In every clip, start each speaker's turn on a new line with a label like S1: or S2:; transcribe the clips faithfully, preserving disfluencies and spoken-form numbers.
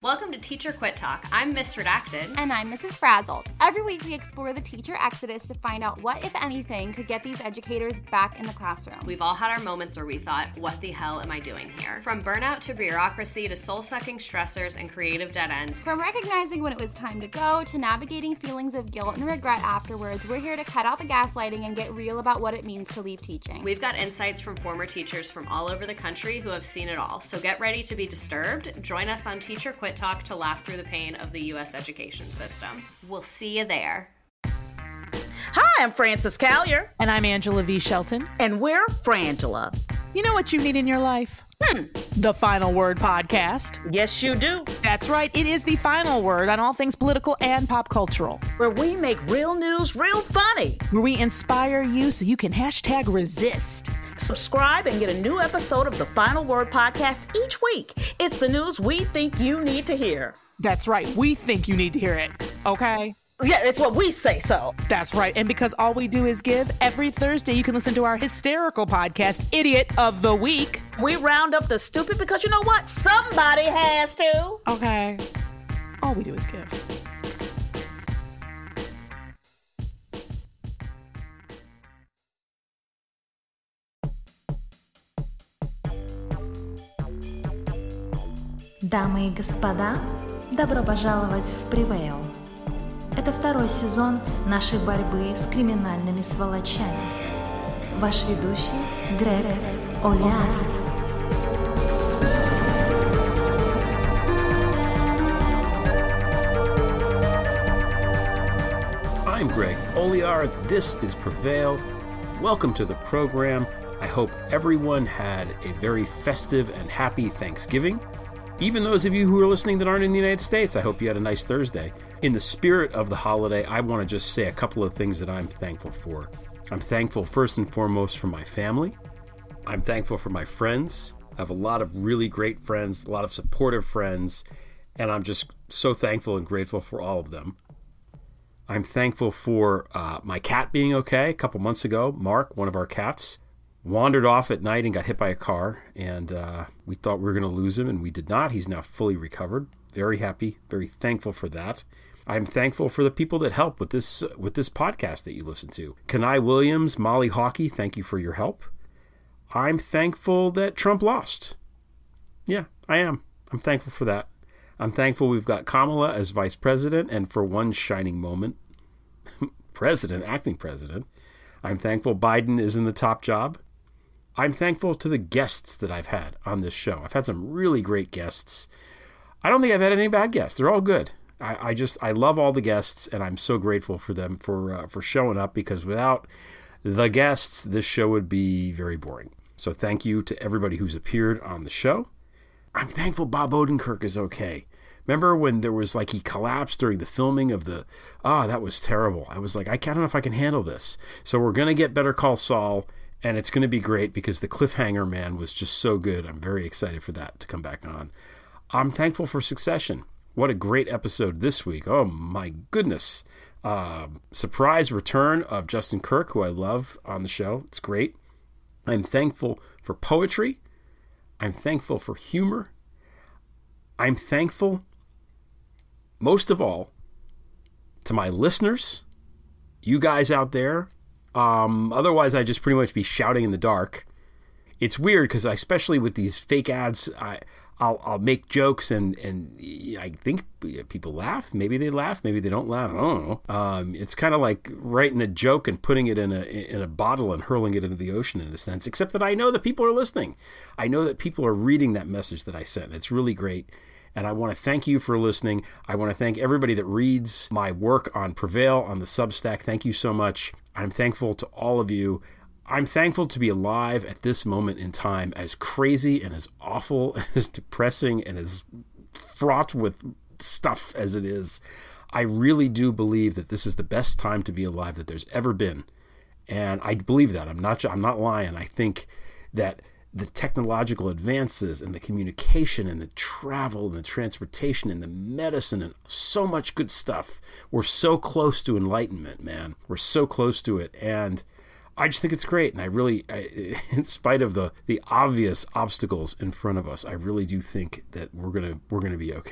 S1: Welcome to Teacher Quit Talk. I'm Miss Redacted.
S2: And I'm Missus Frazzled. Every week we explore the teacher exodus to find out what, if anything, could get these educators back in the classroom.
S1: We've all had our moments where we thought, what the hell am I doing here? From burnout to bureaucracy to soul-sucking stressors and creative dead ends.
S2: From recognizing when it was time to go to navigating feelings of guilt and regret afterwards, we're here to cut out the gaslighting and get real about what it means to leave teaching.
S1: We've got insights from former teachers from all over the country who have seen it all. So get ready to be disturbed. Join us on Teacher Quit Talk to laugh through the pain of the U S education system. We'll see you there.
S3: Hi, I'm Frances Callier.
S4: And I'm Angela V. Shelton.
S3: And we're Frangela.
S4: You know what you need in your life?
S3: Hmm.
S4: The Final Word Podcast.
S3: Yes, you do.
S4: That's right. It is the final word on all things political and pop cultural.
S3: Where we make real news real funny.
S4: Where we inspire you so you can hashtag resist.
S3: Subscribe and get a new episode of the Final Word Podcast each week. It's the news we think you need to hear.
S4: That's right. We think you need to hear it. Okay?
S3: Yeah, it's what we say so.
S4: That's right. And because all we do is give, every Thursday you can listen to our hysterical podcast, Idiot of the Week.
S3: We round up the stupid because you know what? Somebody has to.
S4: Okay. All we do is give.
S5: Дамы и господа, добро пожаловать в Prevail. Это второй сезон нашей борьбы с криминальными сволочами. Ваш ведущий Грег О'Леари.
S6: I'm Greg Olear. This is Prevail. Welcome to the program. I hope everyone had a very festive and happy Thanksgiving. Even those of you who are listening that aren't in the United States, I hope you had a nice Thursday. In the spirit of the holiday, I want to just say a couple of things that I'm thankful for. I'm thankful first and foremost for my family. I'm thankful for my friends. I have a lot of really great friends, a lot of supportive friends, and I'm just so thankful and grateful for all of them. I'm thankful for uh, my cat being okay. A couple months ago, Mark, one of our cats, wandered off at night and got hit by a car, and uh, we thought we were going to lose him, and we did not. He's now fully recovered. Very happy, very thankful for that. I'm thankful for the people that help with this with this podcast that you listen to. Kenai Williams, Molly Hockey, thank you for your help. I'm thankful that Trump lost. Yeah, I am. I'm thankful for that. I'm thankful we've got Kamala as vice president, and for one shining moment, president, acting president. I'm thankful Biden is in the top job. I'm thankful to the guests that I've had on this show. I've had some really great guests. I don't think I've had any bad guests. They're all good. I, I just, I love all the guests, and I'm so grateful for them for uh, for showing up, because without the guests, this show would be very boring. So thank you to everybody who's appeared on the show. I'm thankful Bob Odenkirk is okay. Remember when there was like he collapsed during the filming of the, ah, oh, that was terrible. I was like, I don't know if I can handle this. So we're going to get Better Call Saul, and it's going to be great because the cliffhanger, man, was just so good. I'm very excited for that to come back on. I'm thankful for Succession. What a great episode this week. Oh, my goodness. Uh, surprise return of Justin Kirk, who I love on the show. It's great. I'm thankful for poetry. I'm thankful for humor. I'm thankful, most of all, to my listeners, you guys out there. Um, otherwise, I'd just pretty much be shouting in the dark. It's weird because, especially with these fake ads, I, I'll I'll make jokes and, and I think people laugh. Maybe they laugh. Maybe they don't laugh. I don't know. Um, it's kind of like writing a joke and putting it in a in a bottle and hurling it into the ocean in a sense, except that I know that people are listening. I know that people are reading that message that I sent. It's really great. And I want to thank you for listening. I want to thank everybody that reads my work on Prevail, on the Substack. Thank you so much. I'm thankful to all of you. I'm thankful to be alive at this moment in time, as crazy and as awful, and as depressing and as fraught with stuff as it is. I really do believe that this is the best time to be alive that there's ever been. And I believe that. I'm not, I'm not lying. I think that the technological advances and the communication and the travel and the transportation and the medicine and so much good stuff. We're so close to enlightenment, man. We're so close to it. And I just think it's great. And I really, I, in spite of the, the obvious obstacles in front of us, I really do think that we're going to, we're going to be okay.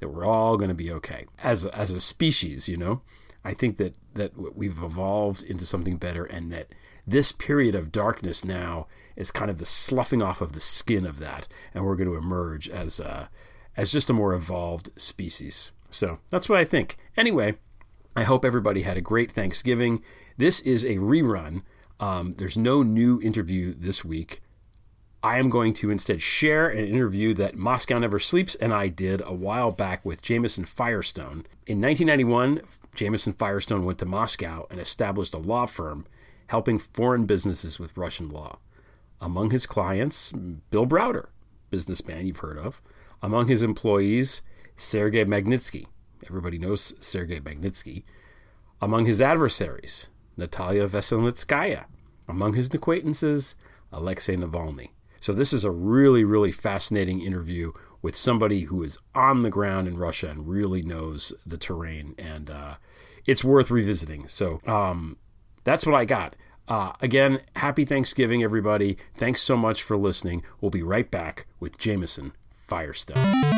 S6: that we're all going to be okay. As a, as a species, you know, I think that, that we've evolved into something better, and that this period of darkness now is kind of the sloughing off of the skin of that, and we're going to emerge as uh, as just a more evolved species. So that's what I think. Anyway, I hope everybody had a great Thanksgiving. This is a rerun. Um, there's no new interview this week. I am going to instead share an interview that Moscow Never Sleeps and I did a while back with Jameson Firestone. In nineteen ninety-one, Jameson Firestone went to Moscow and established a law firm helping foreign businesses with Russian law. Among his clients, Bill Browder, businessman you've heard of. Among his employees, Sergei Magnitsky. Everybody knows Sergei Magnitsky. Among his adversaries, Natalia Veselnitskaya. Among his acquaintances, Alexei Navalny. So this is a really, really fascinating interview with somebody who is on the ground in Russia and really knows the terrain, and uh, it's worth revisiting. So um, that's what I got. Uh, again, happy Thanksgiving, everybody. Thanks so much for listening. We'll be right back with Jameson Firestone.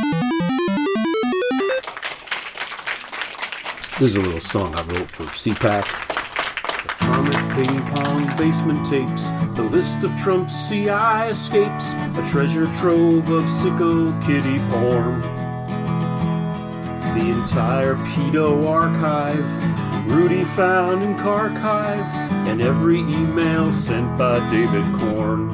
S6: This is a little song I wrote for C PAC. Atomic ping pong basement tapes, the list of Trump's C I escapes, a treasure trove of sicko kitty porn. The entire pedo archive, Rudy found in Kharkiv, and every email sent by David Korn.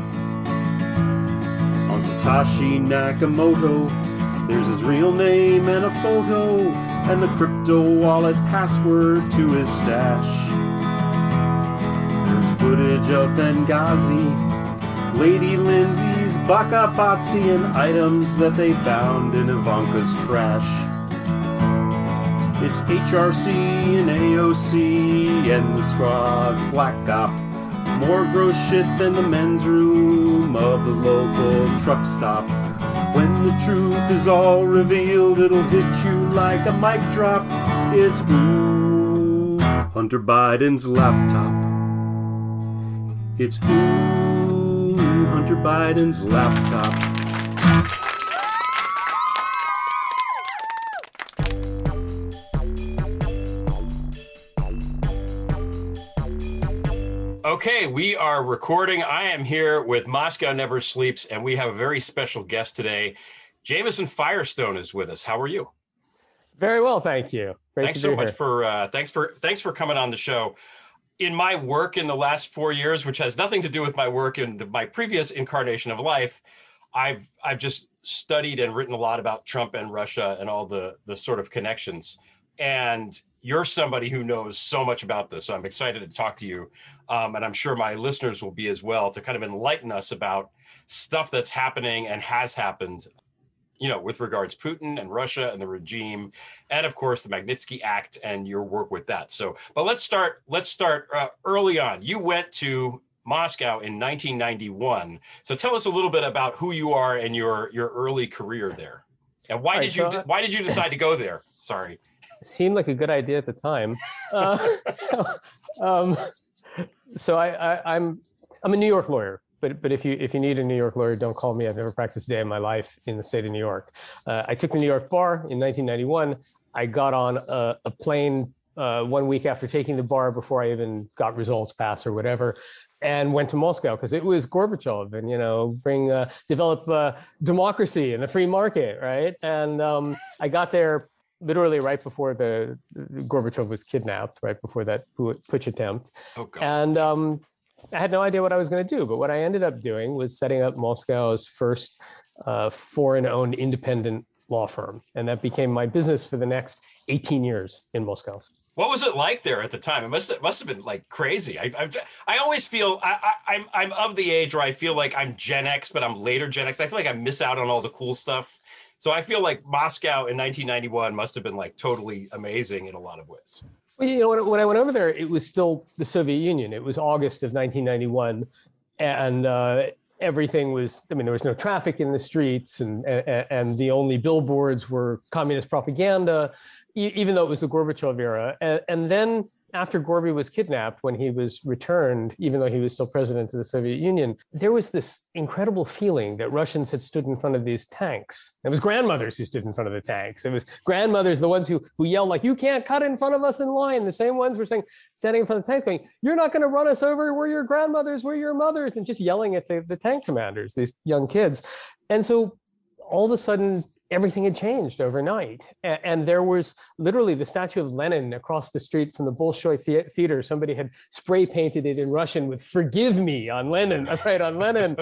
S6: On Satoshi Nakamoto, there's his real name and a photo, and the crypto wallet password to his stash. Footage of Benghazi, Lady Lindsay's Baka Batsy, and items that they found in Ivanka's trash. It's H R C and A O C and the squad's black op. More gross shit than the men's room of the local truck stop. When the truth is all revealed, it'll hit you like a mic drop. It's ooh, Hunter Biden's laptop. It's ooh, Hunter Biden's laptop. Okay, we are recording. I am here with Moscow Never Sleeps, and we have a very special guest today. Jameson Firestone is with us. How are you?
S7: Very well, thank you. Great
S6: thanks
S7: to
S6: so
S7: be
S6: much
S7: here.
S6: for uh, thanks for thanks for coming on the show. In my work in the last four years, which has nothing to do with my work in the, my previous incarnation of life, I've I've just studied and written a lot about Trump and Russia and all the the sort of connections. And you're somebody who knows so much about this, so I'm excited to talk to you. Um, and I'm sure my listeners will be as well, to kind of enlighten us about stuff that's happening and has happened, you know, with regards to Putin and Russia and the regime, and of course the Magnitsky Act and your work with that. So, but let's start. Let's start uh, early on. You went to Moscow in nineteen ninety-one. So tell us a little bit about who you are and your your early career there, and why
S7: Right,
S6: did you
S7: so,
S6: why did you decide to go there? Sorry.
S7: Seemed like a good idea at the time. Uh, um, so I, I, I'm I'm a New York lawyer, but but if you if you need a New York lawyer, don't call me. I've never practiced a day in my life in the state of New York. Uh, I took the New York bar in nineteen ninety-one. I got on a, a plane uh, one week after taking the bar, before I even got results pass or whatever, and went to Moscow because it was Gorbachev, and you know, bring uh, develop uh, democracy and the free market, right? And um, I got there literally right before the, the Gorbachev was kidnapped, right before that putsch attempt.
S6: Oh, God.
S7: And um, I had no idea what I was going to do. But what I ended up doing was setting up Moscow's first uh, foreign-owned independent law firm. And that became my business for the next eighteen years in Moscow.
S6: What was it like there at the time? It must it must have been like crazy. I I, I always feel I, I I'm I'm of the age where I feel like I'm Gen X, but I'm later Gen X. I feel like I miss out on all the cool stuff. So I feel like Moscow in nineteen ninety-one must have been like totally amazing in a lot of ways.
S7: Well, you know, when, when I went over there, it was still the Soviet Union. It was August of nineteen ninety-one, and uh, everything was, I mean, there was no traffic in the streets, and and, and the only billboards were communist propaganda, e- even though it was the Gorbachev era. And, and then after Gorby was kidnapped, when he was returned, even though he was still president of the Soviet Union, there was this incredible feeling that Russians had stood in front of these tanks. It was grandmothers who stood in front of the tanks. It was grandmothers, the ones who, who yelled like, you can't cut in front of us in line. The same ones were saying, standing in front of the tanks going, you're not going to run us over. We're your grandmothers, we're your mothers, and just yelling at the, the tank commanders, these young kids. And so all of a sudden, everything had changed overnight. And there was literally the statue of Lenin across the street from the Bolshoi Theater. Somebody had spray painted it in Russian with "Forgive me" on Lenin, right, on Lenin.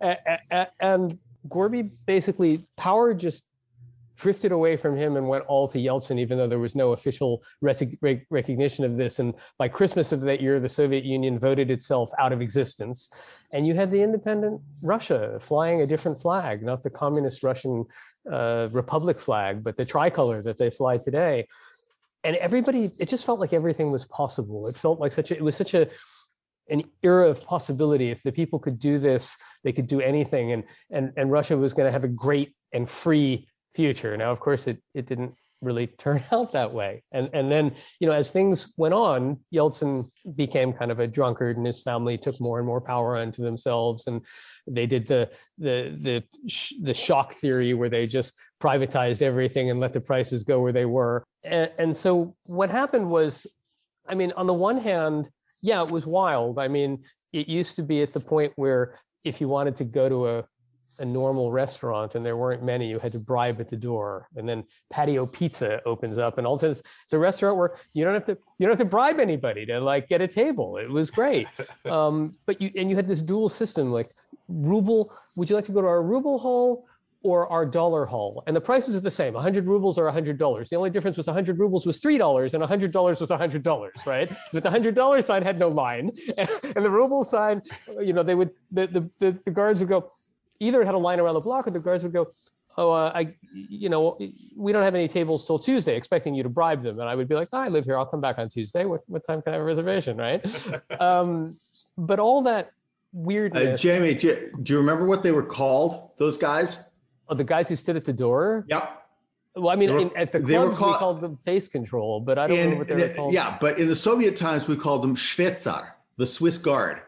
S7: And Gorby, basically, power just drifted away from him and went all to Yeltsin, even though there was no official rec- recognition of this. And by Christmas of that year, the Soviet Union voted itself out of existence. And you had the independent Russia flying a different flag, not the communist Russian uh, Republic flag, but the tricolor that they fly today. And everybody, it just felt like everything was possible. It felt like such a, it was such a, an era of possibility. If the people could do this, they could do anything. And, and, and Russia was going to have a great and free future. Now, of course, it it didn't really turn out that way. And and then, you know, as things went on, Yeltsin became kind of a drunkard, and his family took more and more power onto themselves. And they did the the the the shock theory, where they just privatized everything and let the prices go where they were. And, and so what happened was, I mean, on the one hand, yeah, it was wild. I mean, it used to be at the point where if you wanted to go to a a normal restaurant and there weren't many, you had to bribe at the door. And then Patio Pizza opens up, and all of a sudden it's a restaurant where you don't have to you don't have to bribe anybody to like get a table. It was great. Um, but you and you had this dual system, like ruble. Would you like to go to our ruble hall or our dollar hall? And the prices are the same. one hundred rubles or one hundred dollars. The only difference was one hundred rubles was three dollars and one hundred dollars was one hundred dollars, right? But the one hundred dollars sign had no line, and, and the ruble sign, you know, they would the the the, the guards would go. Either it had a line around the block, or the guards would go, oh, uh, I, you know, we don't have any tables till Tuesday, expecting you to bribe them. And I would be like, oh, I live here. I'll come back on Tuesday. What, what time can I have a reservation, right? um, but all that weirdness.
S8: Uh, Jamie, do you, do you remember what they were called, those guys?
S7: Oh, the guys who stood at the door?
S8: Yep.
S7: Well, I mean,
S8: were,
S7: in, at the clubs, called, we called them face control, but I don't in, know what they were called.
S8: Yeah, but in the Soviet times, we called them Schweizar, the Swiss guard.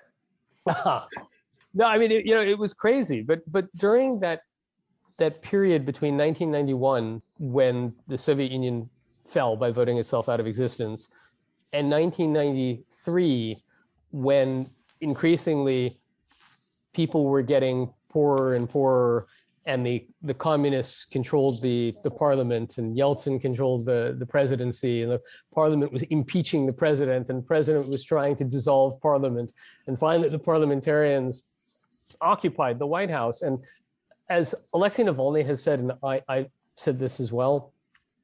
S7: No, I mean, it, you know, it was crazy. But but during that that period between nineteen ninety-one, when the Soviet Union fell by voting itself out of existence, and nineteen ninety-three, when increasingly people were getting poorer and poorer, and the, the communists controlled the, the parliament, and Yeltsin controlled the, the presidency, and the parliament was impeaching the president, and the president was trying to dissolve parliament. And finally, the parliamentarians occupied the White House. And as Alexei Navalny has said, and I, I said this as well,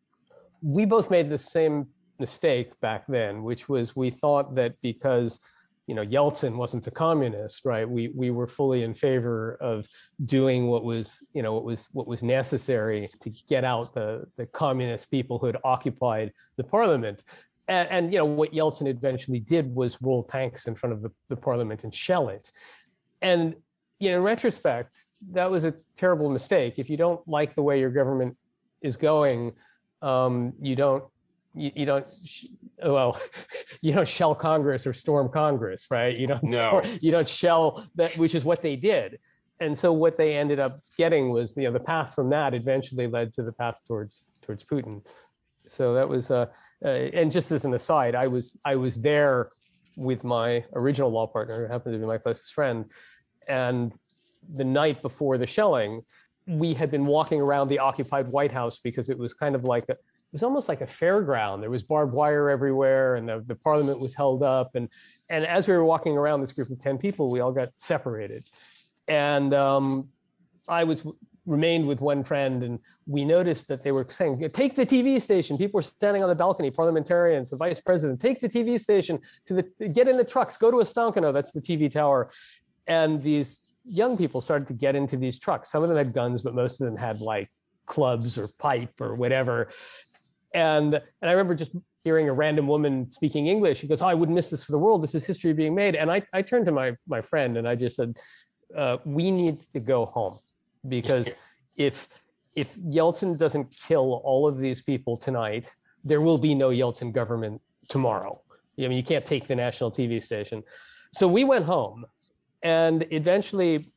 S7: we both made the same mistake back then, which was we thought that because, you know, Yeltsin wasn't a communist, right? We we were fully in favor of doing what was, you know, what was what was necessary to get out the, the communist people who had occupied the parliament. And, and you know, what Yeltsin eventually did was roll tanks in front of the, the parliament and shell it. And you know, in retrospect, that was a terrible mistake. If you don't like the way your government is going, um, you don't, you, you don't, well, you don't shell Congress or storm Congress, right? You don't,
S6: no.
S7: storm, you don't shell that, which is what they did. And so what they ended up getting was, you know, the path from that eventually led to the path towards towards Putin. So that was, uh, uh, and just as an aside, I was I was there with my original law partner, who happened to be my closest friend. And the night before the shelling, we had been walking around the occupied White House because it was kind of like a, it was almost like a fairground. There was barbed wire everywhere, and the, the parliament was held up. And, and as we were walking around, this group of ten people, we all got separated. And um, I was remained with one friend, and we noticed that they were saying, take the T V station. People were standing on the balcony, parliamentarians, the vice president, take the T V station, to the get in the trucks, go to Ostankino, that's the T V tower. And these young people started to get into these trucks. Some of them had guns, but most of them had like clubs or pipe or whatever. And, and I remember just hearing a random woman speaking English. She goes, oh, I wouldn't miss this for the world. This is history being made. And I, I turned to my, my friend and I just said, uh, we need to go home, because if, if Yeltsin doesn't kill all of these people tonight, there will be no Yeltsin government tomorrow. I mean, you can't take the national T V station. So we went home, and eventually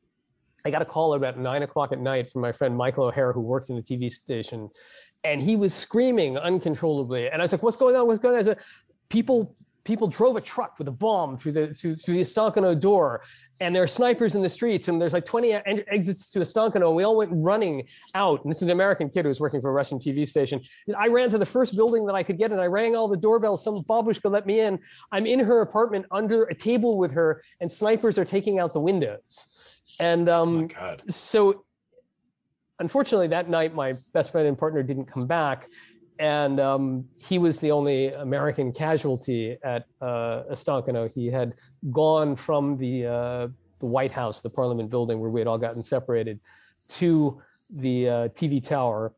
S7: I got a call about nine o'clock at night from my friend Michael O'Hara, who worked in the T V station, and he was screaming uncontrollably. And I was like, what's going on? What's going on? I said, people, people drove a truck with a bomb through the, through, through the Estancano door, and there are snipers in the streets, and there's like twenty exits to Estancano, and we all went running out. And this is an American kid who was working for a Russian T V station. And I ran to the first building that I could get, and I rang all the doorbells. Some babushka let me in. I'm in her apartment under a table with her, and snipers are taking out the windows. And um,
S6: oh
S7: so unfortunately, that night, my best friend and partner didn't come back. And um, he was the only American casualty at uh, Estancano. He had gone from the, uh, the White House, the Parliament building where we had all gotten separated, to the uh, T V tower.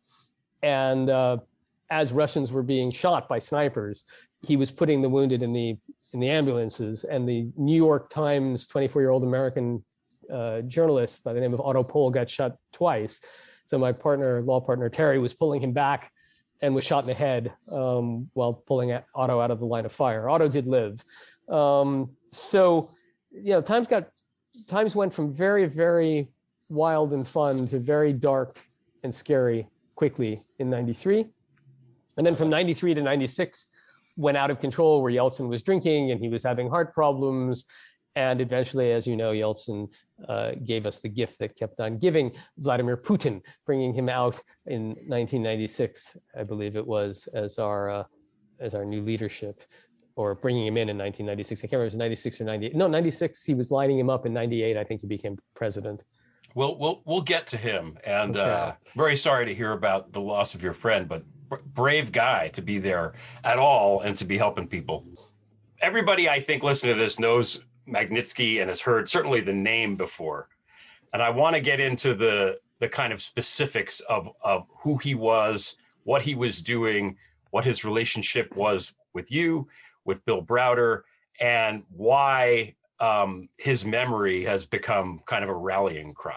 S7: And uh, as Russians were being shot by snipers, he was putting the wounded in the in the ambulances. And the New York Times twenty-four-year-old American uh, journalist by the name of Otto Pohl got shot twice. So my partner, law partner Terry, was pulling him back and was shot in the head um, while pulling Otto out of the line of fire. Otto did live. Um, so, you know, times got times went from very, very wild and fun to very dark and scary quickly in ninety-three. And then from ninety-three to ninety-six went out of control, where Yeltsin was drinking and he was having heart problems. And eventually, as you know, Yeltsin uh, gave us the gift that kept on giving, Vladimir Putin, bringing him out in nineteen ninety-six, I believe it was, as our uh, as our new leadership, or bringing him in in nineteen ninety-six. I can't remember if it was ninety-six or ninety-eight. No, ninety-six, he was lining him up. In ninety-eight, I think he became president.
S6: We'll, we'll, we'll get to him. And
S7: Okay.
S6: uh, very sorry to hear about the loss of your friend, but b- brave guy to be there at all and to be helping people. Everybody, I think, listening to this knows Magnitsky and has heard certainly the name before. And I want to get into the the kind of specifics of, of who he was, what he was doing, what his relationship was with you, with Bill Browder, and why um, his memory has become kind of a rallying cry.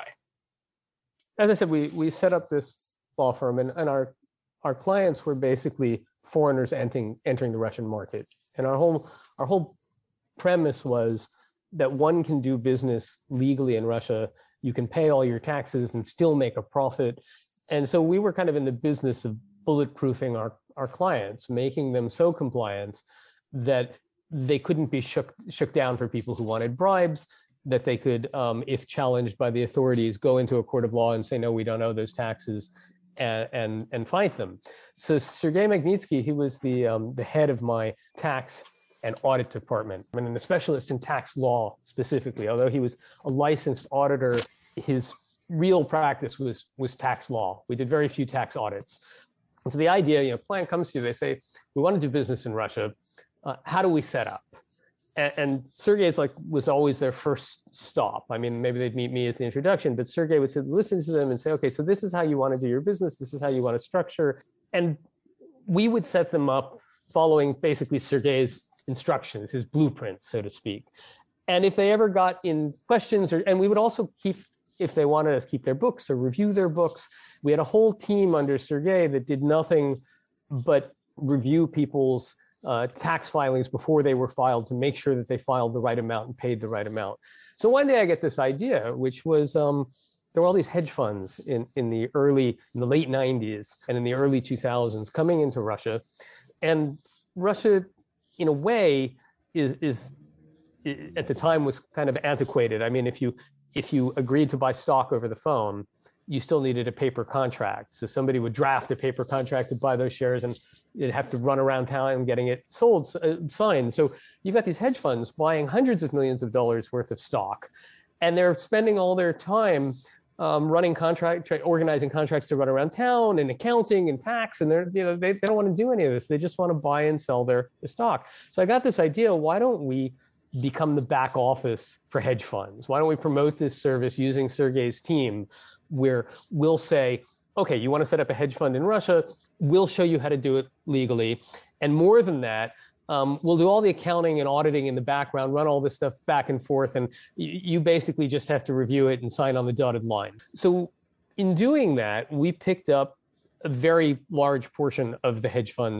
S7: As I said, we we set up this law firm, and, and our our clients were basically foreigners entering entering the Russian market. And our whole our whole premise was that one can do business legally in Russia. You can pay all your taxes and still make a profit. And so we were kind of in the business of bulletproofing our, our clients, making them so compliant that they couldn't be shook, shook down for people who wanted bribes, that they could, um, if challenged by the authorities, go into a court of law and say, no, we don't owe those taxes, and, and, and fight them. So Sergei Magnitsky, he was the, um, the head of my tax and audit department, I mean, and a specialist in tax law specifically. Although he was a licensed auditor, his real practice was was tax law. We did very few tax audits. And so the idea, you know, client comes to you, they say, we want to do business in Russia. Uh, how do we set up? And, and Sergei's like was always their first stop. I mean, maybe they'd meet me as the introduction, but Sergei would sit, listen to them and say, okay, so this is how you want to do your business. This is how you want to structure. And we would set them up following basically Sergei's instructions, his blueprint, so to speak. And if they ever got in questions, or and we would also keep, if they wanted us, keep their books or review their books. We had a whole team under Sergei that did nothing but review people's uh, tax filings before they were filed to make sure that they filed the right amount and paid the right amount. So one day I get this idea, which was um, there were all these hedge funds in, in the early, in the late nineties and in the early two thousands coming into Russia. And Russia, in a way, is is at the time was kind of antiquated. I mean, if you if you agreed to buy stock over the phone, you still needed a paper contract. So somebody would draft a paper contract to buy those shares, and you'd have to run around town and getting it sold, uh, signed. So you've got these hedge funds buying hundreds of millions of dollars worth of stock, and they're spending all their time um, running contract, organizing contracts to run around town and accounting and tax, and they're you know they, they don't want to do any of this. They just want to buy and sell their, their stock. So I got this idea: why don't we become the back office for hedge funds? Why don't we promote this service using Sergei's team, where we'll say, okay, you want to set up a hedge fund in Russia, we'll show you how to do it legally. And more than that, um, we'll do all the accounting and auditing in the background, run all this stuff back and forth, and y- you basically just have to review it and sign on the dotted line. So in doing that, we picked up a very large portion of the hedge funds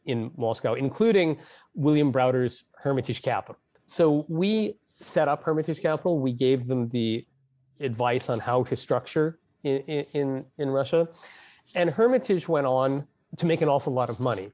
S7: in Moscow, including William Browder's Hermitage Capital. So we set up Hermitage Capital. We gave them the advice on how to structure in, in, in Russia. And Hermitage went on to make an awful lot of money.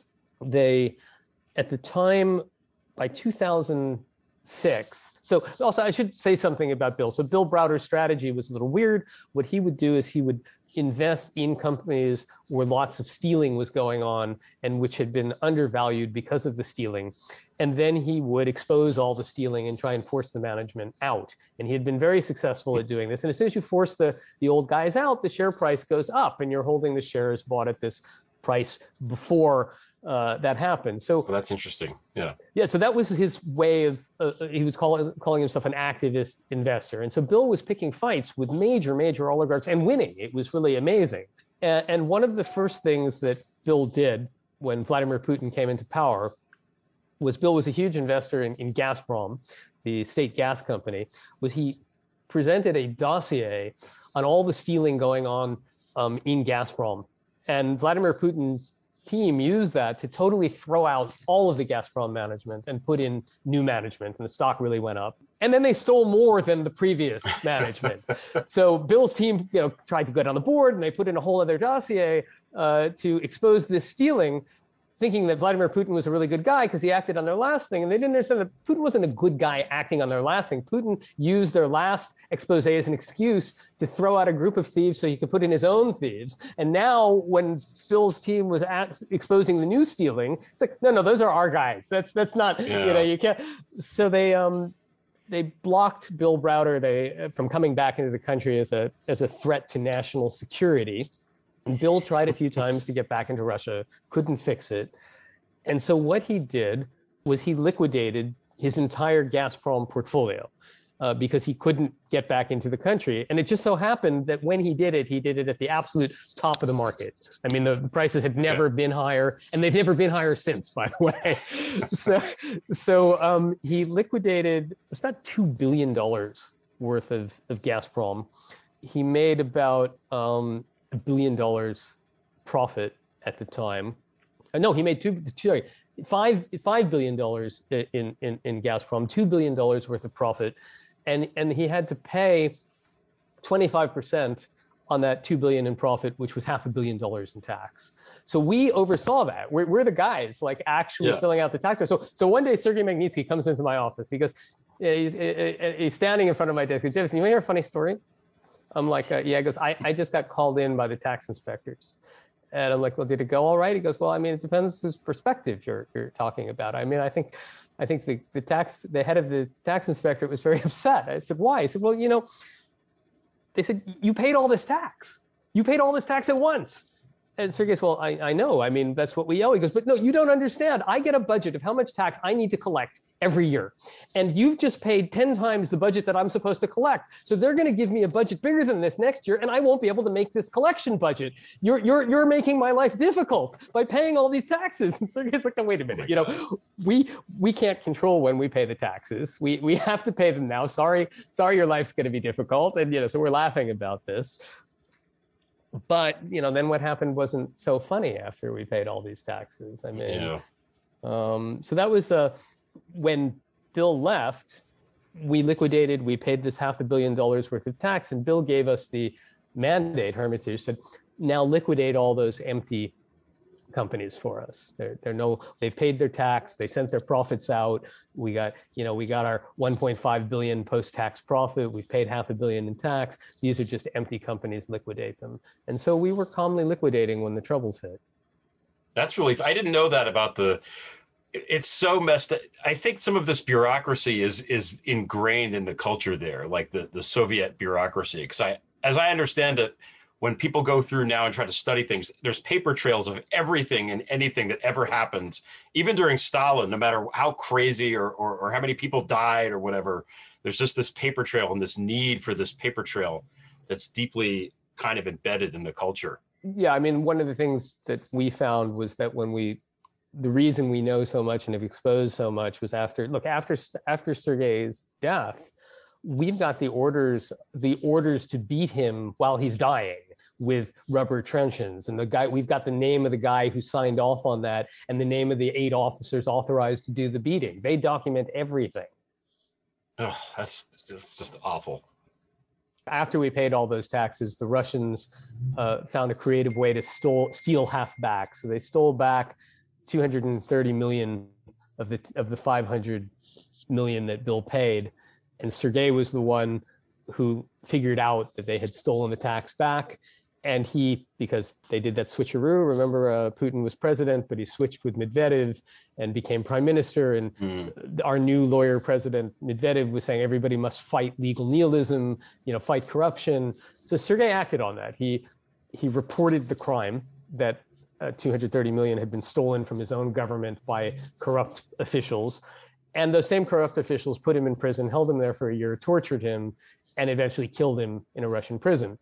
S7: They, at the time, by two thousand six, so also I should say something about Bill. So Bill Browder's strategy was a little weird. What he would do is he would invest in companies where lots of stealing was going on and which had been undervalued because of the stealing. And then he would expose all the stealing and try and force the management out. And he had been very successful at doing this. And as soon as you force the, the old guys out, the share price goes up and you're holding the shares bought at this price before uh, that happened. So
S9: well, that's interesting. Yeah.
S7: Yeah. So that was his way of, uh, he was calling, calling himself an activist investor. And so Bill was picking fights with major, major oligarchs and winning. It was really amazing. And, and one of the first things that Bill did when Vladimir Putin came into power was Bill was a huge investor in, in Gazprom, the state gas company, was he presented a dossier on all the stealing going on um, in Gazprom. And Vladimir Putin's team used that to totally throw out all of the Gazprom management and put in new management, and the stock really went up. And then they stole more than the previous management. So Bill's team, you know, tried to get on the board, and they put in a whole other dossier uh, to expose this stealing, thinking that Vladimir Putin was a really good guy because he acted on their last thing. And they didn't understand that Putin wasn't a good guy acting on their last thing. Putin used their last expose as an excuse to throw out a group of thieves so he could put in his own thieves. And now when Bill's team was at, exposing the new stealing, it's like, no, no, those are our guys. That's that's not, yeah. you know, you can't. So they um they blocked Bill Browder they from coming back into the country as a as a threat to national security. And Bill tried a few times to get back into Russia, couldn't fix it. And so what he did was he liquidated his entire Gazprom portfolio uh, because he couldn't get back into the country. And it just so happened that when he did it, he did it at the absolute top of the market. I mean, the prices had never been higher, and they've never been higher since, by the way. so so um, he liquidated, it's about two billion dollars worth of, of Gazprom. He made about... Um, a billion dollars profit at the time. Uh, no, he made two, sorry, five, five billion dollars in, in, in Gazprom, two billion dollars worth of profit. And, and he had to pay twenty-five percent on that two billion in profit, which was half a billion dollars in tax. So we oversaw that. We're, we're the guys like actually yeah. filling out the tax. So, so one day Sergei Magnitsky comes into my office. He goes, he's, he's standing in front of my desk. He goes, Jefferson, you want to hear a funny story? I'm like, uh, yeah, he goes, I, I just got called in by the tax inspectors. And I'm like, well, did it go all right? He goes, well, I mean, it depends whose perspective you're you're talking about. I mean, I think I think the, the tax, the head of the tax inspector was very upset. I said, why? He said, well, you know, they said, you paid all this tax. You paid all this tax at once. And Sergei goes, well, I, I know. I mean, that's what we owe. He goes, but no, you don't understand. I get a budget of how much tax I need to collect every year. And you've just paid ten times the budget that I'm supposed to collect. So they're going to give me a budget bigger than this next year, and I won't be able to make this collection budget. You're you're you're making my life difficult by paying all these taxes. And Sergei's like, no, wait a minute. You know, we we can't control when we pay the taxes. We we have to pay them now. Sorry, sorry, your life's going to be difficult. And you know, so we're laughing about this. But, you know, then what happened wasn't so funny after we paid all these taxes. I mean, yeah. um, so that was uh, when Bill left, we liquidated, we paid this half a billion dollars worth of tax, and Bill gave us the mandate, Hermitage said, now liquidate all those empty companies for us. They're, they're no, they've paid their tax, they sent their profits out. We got, you know, we got our one point five billion post-tax profit. We've paid half a billion in tax. These are just empty companies, liquidate them. And so we were calmly liquidating when the troubles hit.
S9: That's really, I didn't know that about the, it's so messed up. I think some of this bureaucracy is is ingrained in the culture there, like the, the Soviet bureaucracy. Because I, as I understand it, when people go through now and try to study things, there's paper trails of everything and anything that ever happened, even during Stalin, no matter how crazy or, or, or how many people died or whatever, there's just this paper trail and this need for this paper trail that's deeply kind of embedded in the culture.
S7: Yeah, I mean, one of the things that we found was that when we, the reason we know so much and have exposed so much was after, look, after after Sergei's death, we've got the orders, the orders to beat him while he's dying. with rubber truncheons. And the guy, we've got the name of the guy who signed off on that and the name of the eight officers authorized to do the beating. They document everything.
S9: Oh, that's just, just awful.
S7: After we paid all those taxes, the Russians uh, found a creative way to stole, steal half back. So they stole back two hundred thirty million of the of the five hundred million that Bill paid. And Sergei was the one who figured out that they had stolen the tax back. And he, because they did that switcheroo, remember uh, Putin was president, but he switched with Medvedev and became prime minister. And mm. our new lawyer president, Medvedev, was saying everybody must fight legal nihilism, you know, fight corruption. So Sergei acted on that. He he reported the crime that uh, two hundred thirty million had been stolen from his own government by corrupt officials. And those same corrupt officials put him in prison, held him there for a year, tortured him, and eventually killed him in a Russian prison.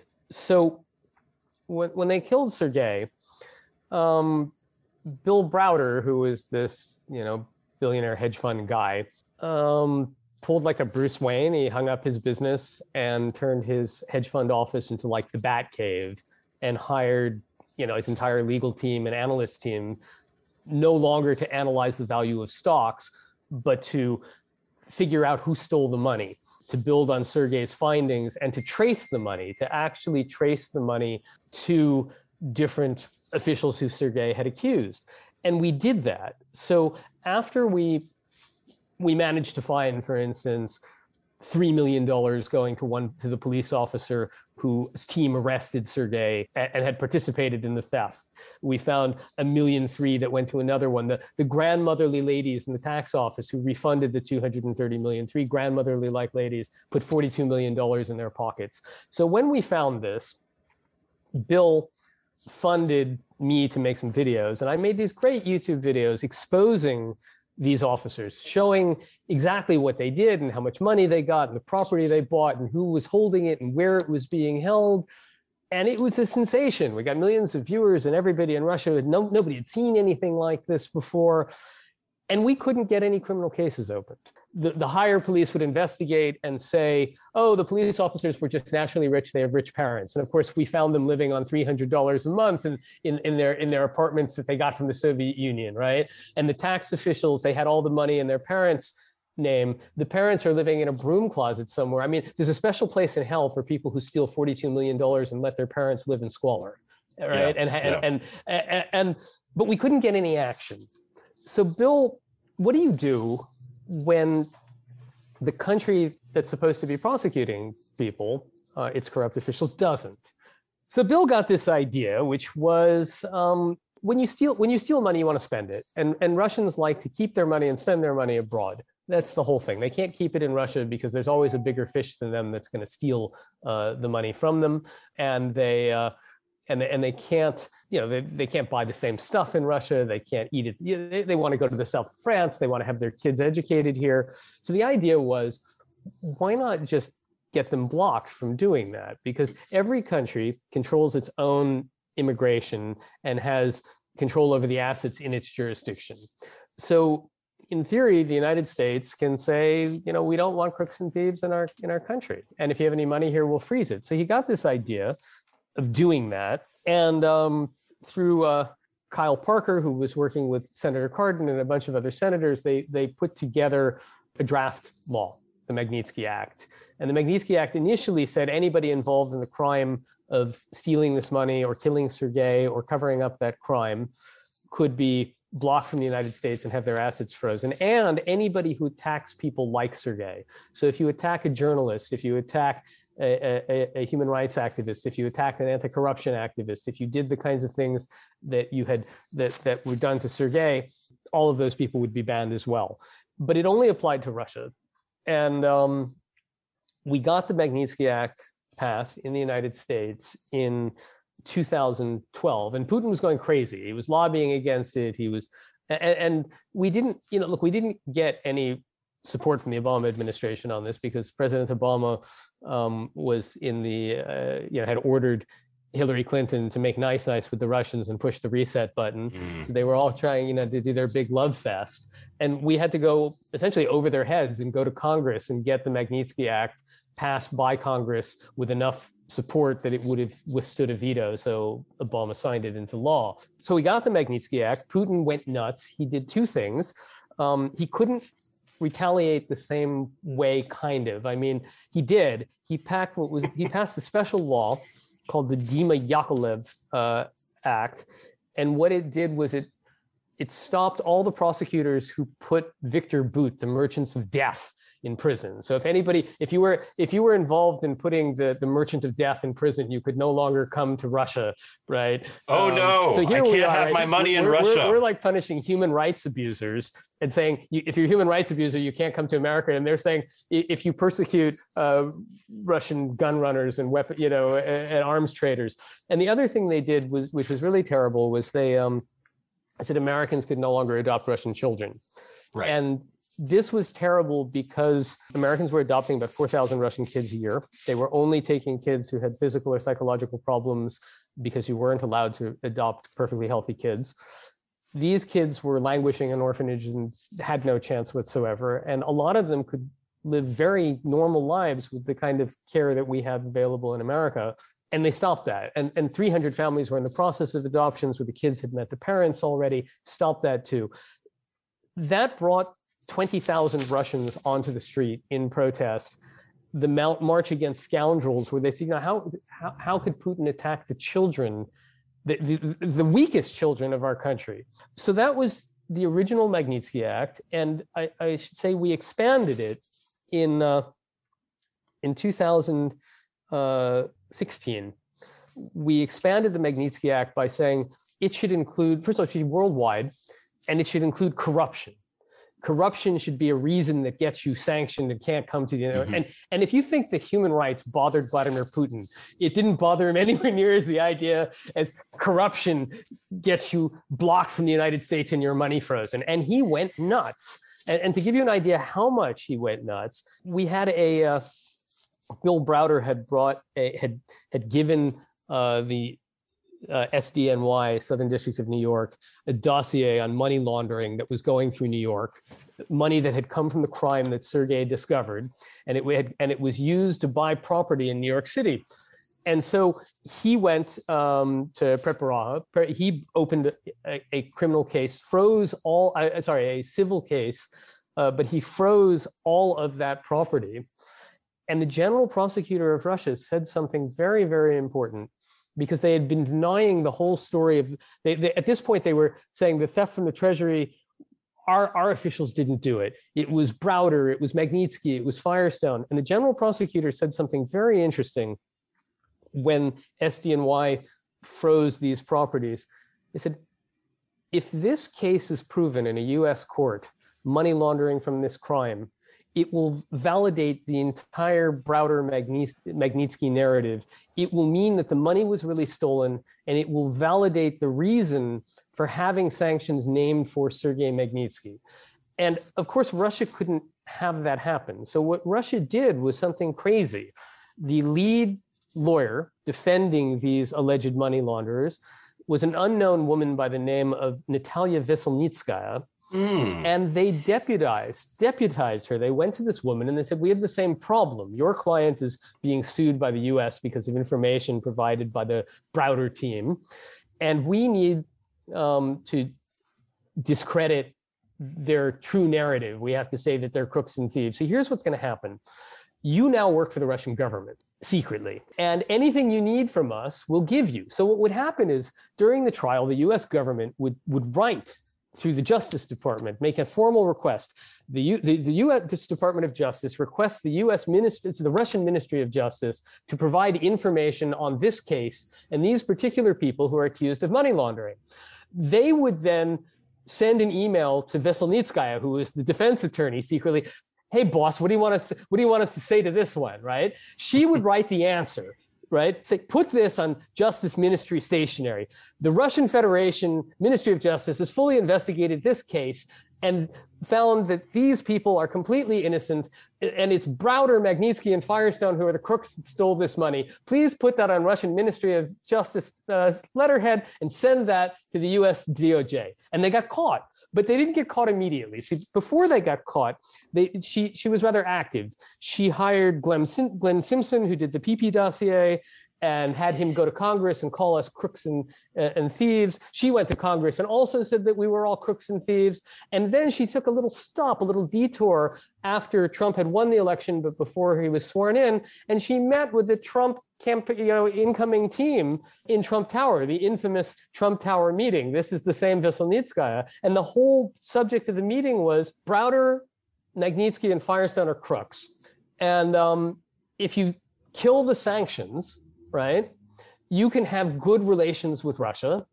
S7: So when, when they killed Sergei, um, Bill Browder, who was this, you know, billionaire hedge fund guy, um, pulled like a Bruce Wayne. He hung up his business and turned his hedge fund office into like the Bat Cave and hired, you know, his entire legal team and analyst team, no longer to analyze the value of stocks, but to figure out who stole the money, to build on Sergei's findings and to trace the money, to actually trace the money to different officials who Sergei had accused. And we did that. So after we we managed to find, for instance, three million dollars going to one to the police officer whose team arrested Sergei and, and had participated in the theft. We found a million three that went to another one. The, the grandmotherly ladies in the tax office who refunded the two hundred thirty million, three grandmotherly like ladies put forty-two million dollars in their pockets. So when we found this, Bill funded me to make some videos, and I made these great YouTube videos exposing these officers, showing exactly what they did and how much money they got and the property they bought and who was holding it and where it was being held. And it was a sensation. We got millions of viewers, and everybody in Russia, no, nobody had seen anything like this before. And we couldn't get any criminal cases opened. The, the higher police would investigate and say, oh, the police officers were just naturally rich. They have rich parents. And of course, we found them living on three hundred dollars a month in, in, in, their, in their apartments that they got from the Soviet Union, right? And the tax officials, they had all the money in their parents' name. The parents are living in a broom closet somewhere. I mean, there's a special place in hell for people who steal forty-two million dollars and let their parents live in squalor, right? Yeah, and, and, yeah. and, and, and, and, but we couldn't get any action. So Bill, what do you do when the country that's supposed to be prosecuting people, uh, its corrupt officials, doesn't? So Bill got this idea, which was um, when you steal when you steal money, you want to spend it, and and Russians like to keep their money and spend their money abroad. That's the whole thing. They can't keep it in Russia because there's always a bigger fish than them that's going to steal uh, the money from them, and they. Uh, And they, and they can't, you know, they, they can't buy the same stuff in Russia. They can't eat it. You know, they, they want to go to the south of France. They want to have their kids educated here. So the idea was, why not just get them blocked from doing that? Because every country controls its own immigration and has control over the assets in its jurisdiction. So in theory, the United States can say, you know, we don't want crooks and thieves in our in our country. And if you have any money here, we'll freeze it. So he got this idea of doing that. And um, through uh, Kyle Parker, who was working with Senator Cardin and a bunch of other senators, they they put together a draft law, the Magnitsky Act. And the Magnitsky Act initially said anybody involved in the crime of stealing this money or killing Sergei or covering up that crime could be blocked from the United States and have their assets frozen. And anybody who attacks people like Sergei. So if you attack a journalist, if you attack A, a, a human rights activist, if you attacked an anti-corruption activist, if you did the kinds of things that you had that that were done to Sergei, all of those people would be banned as well. But it only applied to Russia. And um, we got the Magnitsky Act passed in the United States in two thousand twelve, and Putin was going crazy. He was lobbying against it. He was, and, and we didn't, you know, look, we didn't get any support from the Obama administration on this because President Obama um, was in the, uh, you know, had ordered Hillary Clinton to make nice nice with the Russians and push the reset button. Mm. So they were all trying, you know, to do their big love fest. And we had to go essentially over their heads and go to Congress and get the Magnitsky Act passed by Congress with enough support that it would have withstood a veto. So Obama signed it into law. So we got the Magnitsky Act. Putin went nuts. He did two things. Um, he couldn't retaliate the same way, kind of. I mean, he did. He packed what was he passed a special law called the Dima Yakovlev uh, Act, and what it did was it it stopped all the prosecutors who put Victor Bout, the merchants of death, in prison. So if anybody, if you were if you were involved in putting the, the merchant of death in prison, you could no longer come to Russia, right?
S9: Oh um, no! So here I can't we are, have right? my money
S7: we're,
S9: in Russia.
S7: We're, we're like punishing human rights abusers and saying, if you're a human rights abuser, you can't come to America. And they're saying, if you persecute uh, Russian gun runners and weapon, you know, and, and arms traders. And the other thing they did was, which was really terrible, was they um, said Americans could no longer adopt Russian children.
S9: Right.
S7: And this was terrible because Americans were adopting about four thousand Russian kids a year. They were only taking kids who had physical or psychological problems because you weren't allowed to adopt perfectly healthy kids. These kids were languishing in orphanages and had no chance whatsoever. And a lot of them could live very normal lives with the kind of care that we have available in America. And they stopped that. And, and three hundred families were in the process of adoptions where the kids had met the parents already, stopped that too. That brought twenty thousand Russians onto the street in protest. The Mount March Against Scoundrels, where they see, you know, how, how, how could Putin attack the children, the, the, the weakest children of our country? So that was the original Magnitsky Act. And I, I should say we expanded it in, uh, in two thousand sixteen. We expanded the Magnitsky Act by saying it should include, first of all, it should be worldwide, and it should include corruption. Corruption should be a reason that gets you sanctioned and can't come to the, you know, mm-hmm. and, and if you think that human rights bothered Vladimir Putin, it didn't bother him anywhere near as the idea as corruption gets you blocked from the United States and your money frozen. And he went nuts. And, and to give you an idea how much he went nuts, we had a, uh, Bill Browder had brought, a, had, had given uh, the Uh, S D N Y, Southern District of New York, a dossier on money laundering that was going through New York, money that had come from the crime that Sergei discovered, and it had, and it was used to buy property in New York City. And so he went um, to Preparaha. He opened a, a criminal case, froze all, uh, sorry, a civil case, uh, but he froze all of that property. And the general prosecutor of Russia said something very, very important, because they had been denying the whole story of, they, they, at this point, they were saying the theft from the Treasury, our, our officials didn't do it. It was Browder, it was Magnitsky, it was Firestone. And the general prosecutor said something very interesting when S D N Y froze these properties. They said, if this case is proven in a U S court, money laundering from this crime, it will validate the entire Browder Magnitsky narrative. It will mean that the money was really stolen, and it will validate the reason for having sanctions named for Sergei Magnitsky. And of course, Russia couldn't have that happen. So what Russia did was something crazy. The lead lawyer defending these alleged money launderers was an unknown woman by the name of Natalia Veselnitskaya. Mm. And they deputized, deputized her. They went to this woman and they said, we have the same problem. Your client is being sued by the U S because of information provided by the Browder team. And we need um, to discredit their true narrative. We have to say that they're crooks and thieves. So here's what's going to happen. You now work for the Russian government secretly, and anything you need from us, we'll give you. So what would happen is during the trial, the U S government would, would write through the Justice Department, make a formal request. The, U, the, the U S Department of Justice requests the U S Ministry, the Russian Ministry of Justice, to provide information on this case and these particular people who are accused of money laundering. They would then send an email to Veselnitskaya, who is the defense attorney, secretly. Hey, boss, what do you want us? What do you want us to say to this one? Right? She would write the answer. Right? Say, put this on Justice Ministry stationery. The Russian Federation Ministry of Justice has fully investigated this case and found that these people are completely innocent, and it's Browder, Magnitsky, and Firestone who are the crooks that stole this money. Please put that on Russian Ministry of Justice uh, letterhead and send that to the U S D O J. And they got caught. but they didn't get caught immediately. See, before they got caught, they she she was rather active. She hired Glenn, Sim, Glenn Simpson, who did the P P dossier, and had him go to Congress and call us crooks and, uh, and thieves. She went to Congress and also said that we were all crooks and thieves. And then she took a little stop, a little detour after Trump had won the election, but before he was sworn in. And she met with the Trump camp, you know, incoming team in Trump Tower, the infamous Trump Tower meeting. This is the same Veselnitskaya. And the whole subject of the meeting was Browder, Magnitsky, and Firestone are crooks. And um, if you kill the sanctions, right, you can have good relations with Russia,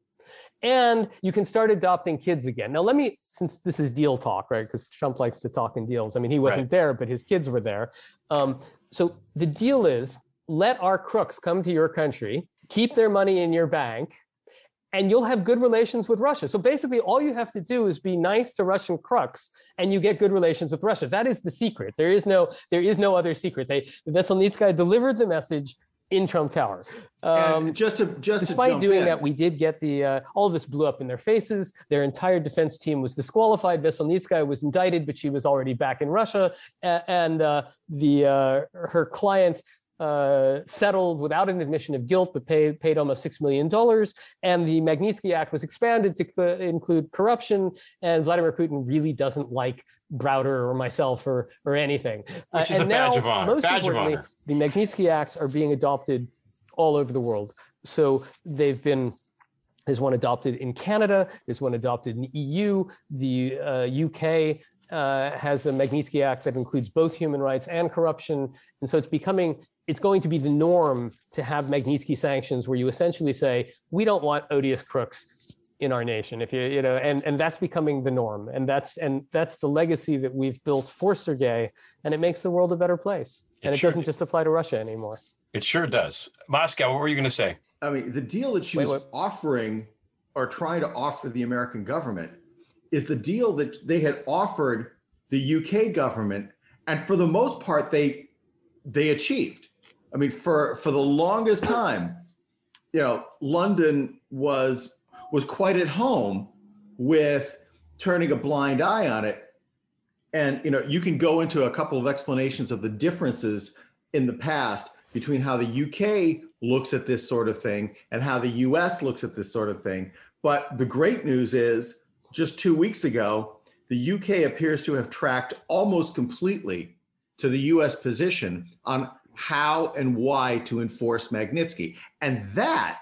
S7: and you can start adopting kids again. Now, let me, since this is deal talk, right, because Trump likes to talk in deals. I mean, he wasn't right. there, but his kids were there. Um, so the deal is, let our crooks come to your country, keep their money in your bank, and you'll have good relations with Russia. So basically, all you have to do is be nice to Russian crooks, and you get good relations with Russia. That is the secret. There is no, there is no other secret. They, Veselnitskaya delivered the message in Trump Tower. Um,
S8: just to, just
S7: despite
S8: to
S7: doing
S8: in.
S7: that, we did get the, uh, all of this blew up in their faces. Their entire defense team was disqualified. Veselnitskaya was indicted, but she was already back in Russia. A- and uh, the uh, her client uh, settled without an admission of guilt, but paid, paid almost six million dollars. And the Magnitsky Act was expanded to uh, include corruption. And Vladimir Putin really doesn't like Browder or myself or or anything.
S9: Which
S7: uh,
S9: is
S7: and
S9: a badge
S7: now,
S9: of honor.
S7: Most
S9: Badge
S7: importantly,
S9: of honor.
S7: the Magnitsky Acts are being adopted all over the world. So they've been, there's one adopted in Canada, there's one adopted in the E U, the uh, U K uh, has a Magnitsky Act that includes both human rights and corruption. And so it's becoming, it's going to be the norm to have Magnitsky sanctions where you essentially say, we don't want odious crooks in our nation, if you you know, and and that's becoming the norm, and that's and that's the legacy that we've built for Sergei, and it makes the world a better place. And
S9: It
S7: it,
S9: sure
S7: doesn't
S9: d-
S7: just apply to Russia anymore.
S9: It sure does. Moscow, what were you going to say?
S8: I mean, the deal that she
S7: Wait,
S8: was
S7: wait.
S8: offering or trying to offer the American government is the deal that they had offered the U K government, and for the most part, they they achieved. I mean, for for the longest time, you know, London was was quite at home with turning a blind eye on it. And, you know, you can go into a couple of explanations of the differences in the past between how the U K looks at this sort of thing and how the U S looks at this sort of thing. But the great news is, just two weeks ago, the U K appears to have tracked almost completely to the U S position on how and why to enforce Magnitsky. And that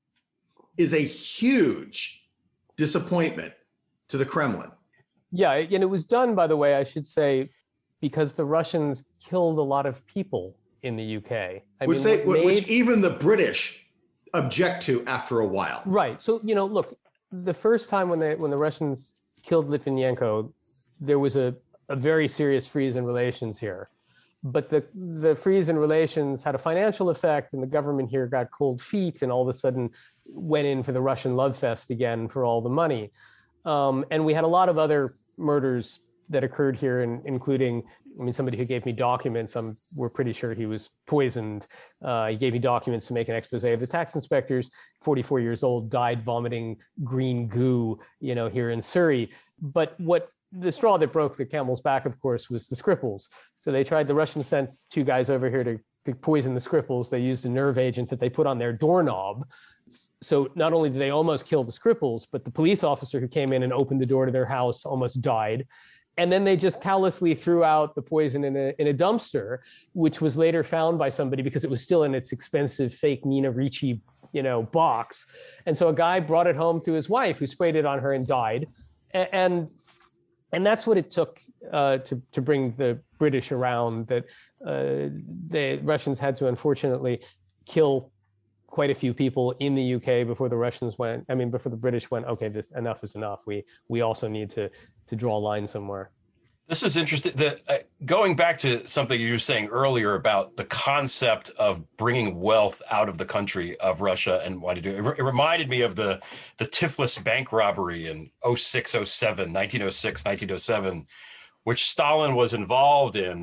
S8: is a huge disappointment to the Kremlin.
S7: Yeah, and it was done, by the way, I should say, because the Russians killed a lot of people in the U K. I
S8: which,
S7: mean,
S8: they,
S7: what
S8: which
S7: made-
S8: even the British object to after a while.
S7: Right. So, you know, look, the first time when they when the Russians killed Litvinenko, there was a, a very serious freeze in relations here. But the the freeze in relations had a financial effect, and the government here got cold feet and all of a sudden went in for the Russian love fest again for all the money. Um, and we had a lot of other murders that occurred here, in, including, I mean, somebody who gave me documents. I'm, we're pretty sure he was poisoned. Uh, he gave me documents to make an expose of the tax inspectors. forty-four years old, died vomiting green goo, you know, here in Surrey. But what the straw that broke the camel's back, of course, was the Skripals. So they tried, the Russians sent two guys over here to, to poison the Skripals. They used a nerve agent that they put on their doorknob. So not only did they almost kill the Skripals, but the police officer who came in and opened the door to their house almost died. And then they just callously threw out the poison in a in a dumpster, which was later found by somebody because it was still in its expensive fake Nina Ricci, you know, box. And so a guy brought it home to his wife, who sprayed it on her and died. And and that's what it took uh, to to bring the British around. That uh, the Russians had to unfortunately kill quite a few people in the U K before the Russians went, I mean, before the British went, okay, this enough is enough. We we also need to to draw a line somewhere.
S9: This is interesting. The, uh, going back to something you were saying earlier about the concept of bringing wealth out of the country of Russia and why to do it. It, re- it reminded me of the, the Tiflis bank robbery in oh six, oh seven, nineteen oh six, nineteen oh seven, which Stalin was involved in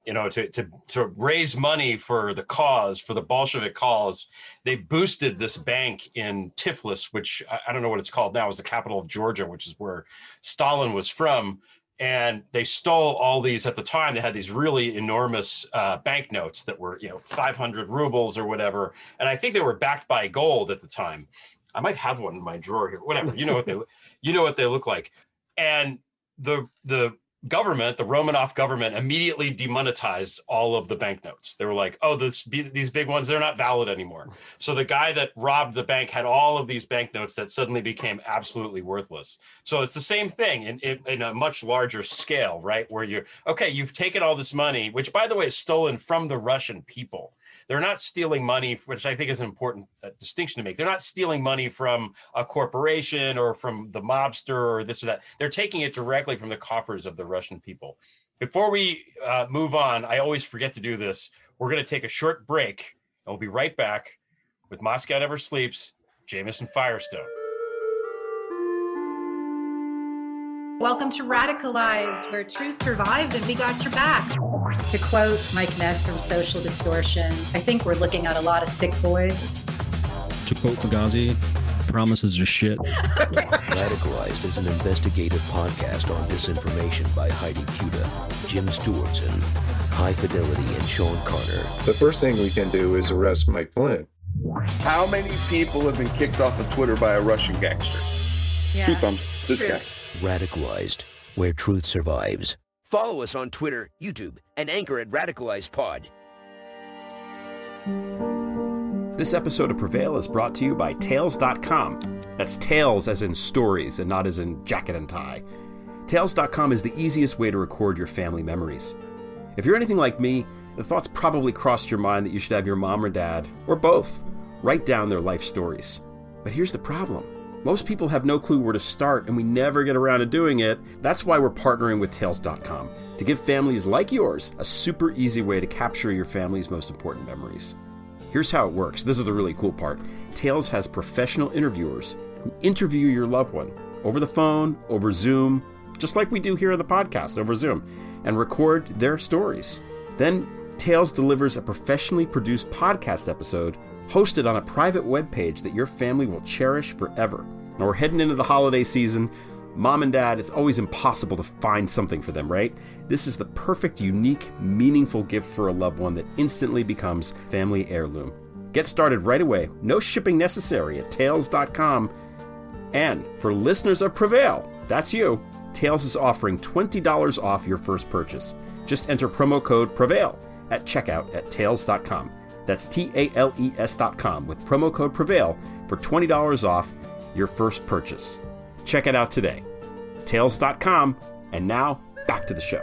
S9: you know, to, to, to raise money for the cause, for the Bolshevik cause. They boosted this bank in Tiflis, which I, I don't know what it's called now, is the capital of Georgia, which is where Stalin was from. And they stole all these at the time. They had these really enormous uh, banknotes that were, you know, five hundred rubles or whatever. And I think they were backed by gold at the time. I might have one in my drawer here, whatever. You know what they, you know what they look like. And the, the, government, the Romanov government, immediately demonetized all of the banknotes. They were like, oh, this, these big ones, they're not valid anymore. So the guy that robbed the bank had all of these banknotes that suddenly became absolutely worthless. So it's the same thing in, in, in a much larger scale, right? Where you're, okay, you've taken all this money, which by the way is stolen from the Russian people. They're not stealing money, which I think is an important uh, distinction to make. They're not stealing money from a corporation or from the mobster or this or that. They're taking it directly from the coffers of the Russian people. Before we uh, move on, I always forget to do this. We're going to take a short break, and we'll be right back with Moscow Never Sleeps, Jameson Firestone.
S10: Welcome to Radicalized, where truth survives and we got your back. To quote Mike Ness from Social Distortion, I think we're looking at a lot of sick boys.
S11: To quote Fugazi, promises are shit.
S12: Radicalized is an investigative podcast on disinformation by Heidi Kuda, Jim Stewartson, High Fidelity, and Sean Carter.
S13: The first thing we can do is arrest Mike Flynn.
S14: How many people have been kicked off of Twitter by a Russian gangster?
S10: Yeah.
S14: Two thumbs. This guy.
S12: Radicalized, where truth survives. Follow us on Twitter, YouTube, and Anchor at Radicalized Pod.
S6: This episode of Prevail is brought to you by Tails dot com. That's Tails as in stories and not as in jacket and tie. Tails dot com is the easiest way to record your family memories. If you're anything like me, the thoughts probably crossed your mind that you should have your mom or dad, or both, write down their life stories. But here's the problem. Most people have no clue where to start, and we never get around to doing it. That's why we're partnering with Tails dot com, to give families like yours a super easy way to capture your family's most important memories. Here's how it works. This is the really cool part. Tails has professional interviewers who interview your loved one over the phone, over Zoom, just like we do here on the podcast over Zoom, and record their stories. Then Tails delivers a professionally produced podcast episode hosted on a private webpage that your family will cherish forever. Now we're heading into the holiday season. Mom and dad, it's always impossible to find something for them, right? This is the perfect, unique, meaningful gift for a loved one that instantly becomes family heirloom. Get started right away. No shipping necessary at Tails dot com. And for listeners of Prevail, that's you, Tails is offering twenty dollars off your first purchase. Just enter promo code PREVAIL at checkout at Tails dot com. That's T A L E S dot com with promo code PREVAIL for twenty dollars off your first purchase. Check it out today. Tails dot com. And now, back to the show.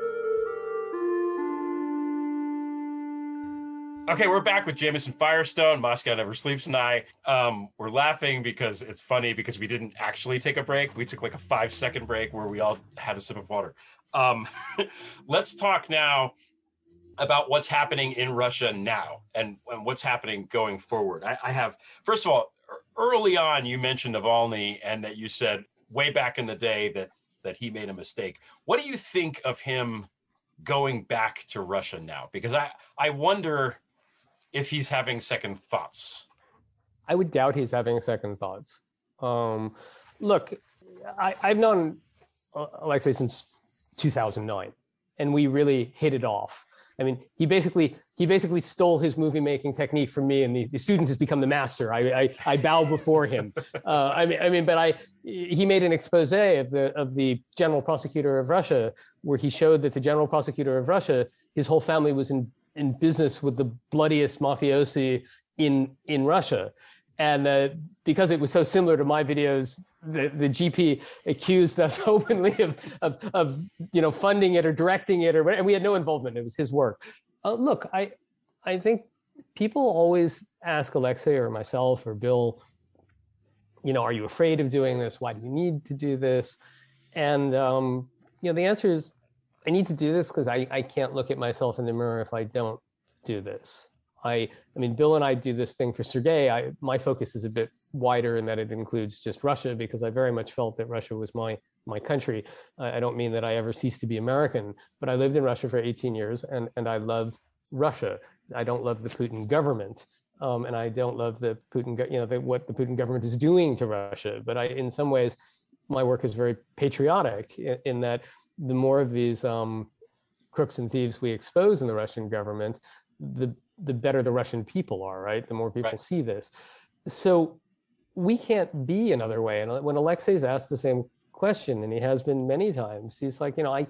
S9: Okay, we're back with Jameson Firestone, Moscow Never Sleeps, and I. Um, we're laughing because it's funny because we didn't actually take a break. We took like a five-second break where we all had a sip of water. Um, let's talk now about what's happening in Russia now and, and what's happening going forward. I, I have, first of all, early on, you mentioned Navalny and that you said way back in the day that that he made a mistake. What do you think of him going back to Russia now? Because I, I wonder if he's having second thoughts.
S7: I would doubt he's having second thoughts. Um, look, I, I've known Alexei since two thousand nine, and we really hit it off. I mean, he basically he basically stole his movie making technique from me, and the, the student has become the master. I I, I bow before him. Uh, I mean, I mean, but I he made an expose of the of the general prosecutor of Russia, where he showed that the general prosecutor of Russia, his whole family was in in business with the bloodiest mafiosi in in Russia, and uh, because it was so similar to my videos, the, the G P accused us openly of, of, of, you know, funding it or directing it, or and we had no involvement. It was his work. Uh, look, I, I think people always ask Alexei or myself or Bill, you know, are you afraid of doing this? Why do you need to do this? And, um, you know, the answer is, I need to do this because I, I can't look at myself in the mirror if I don't do this. I, I mean, Bill and I do this thing for Sergei. I, my focus is a bit wider in that it includes just Russia, because I very much felt that Russia was my my country. I, I don't mean that I ever ceased to be American, but I lived in Russia for eighteen years, and, and I love Russia. I don't love the Putin government, um, and I don't love the Putin, you know, the, what the Putin government is doing to Russia. But I, in some ways, my work is very patriotic in, in that the more of these um, crooks and thieves we expose in the Russian government, the the better the Russian people are, right? The more people right. see this. So we can't be another way. And when Alexei's asked the same question, and he has been many times, he's like, you know, I,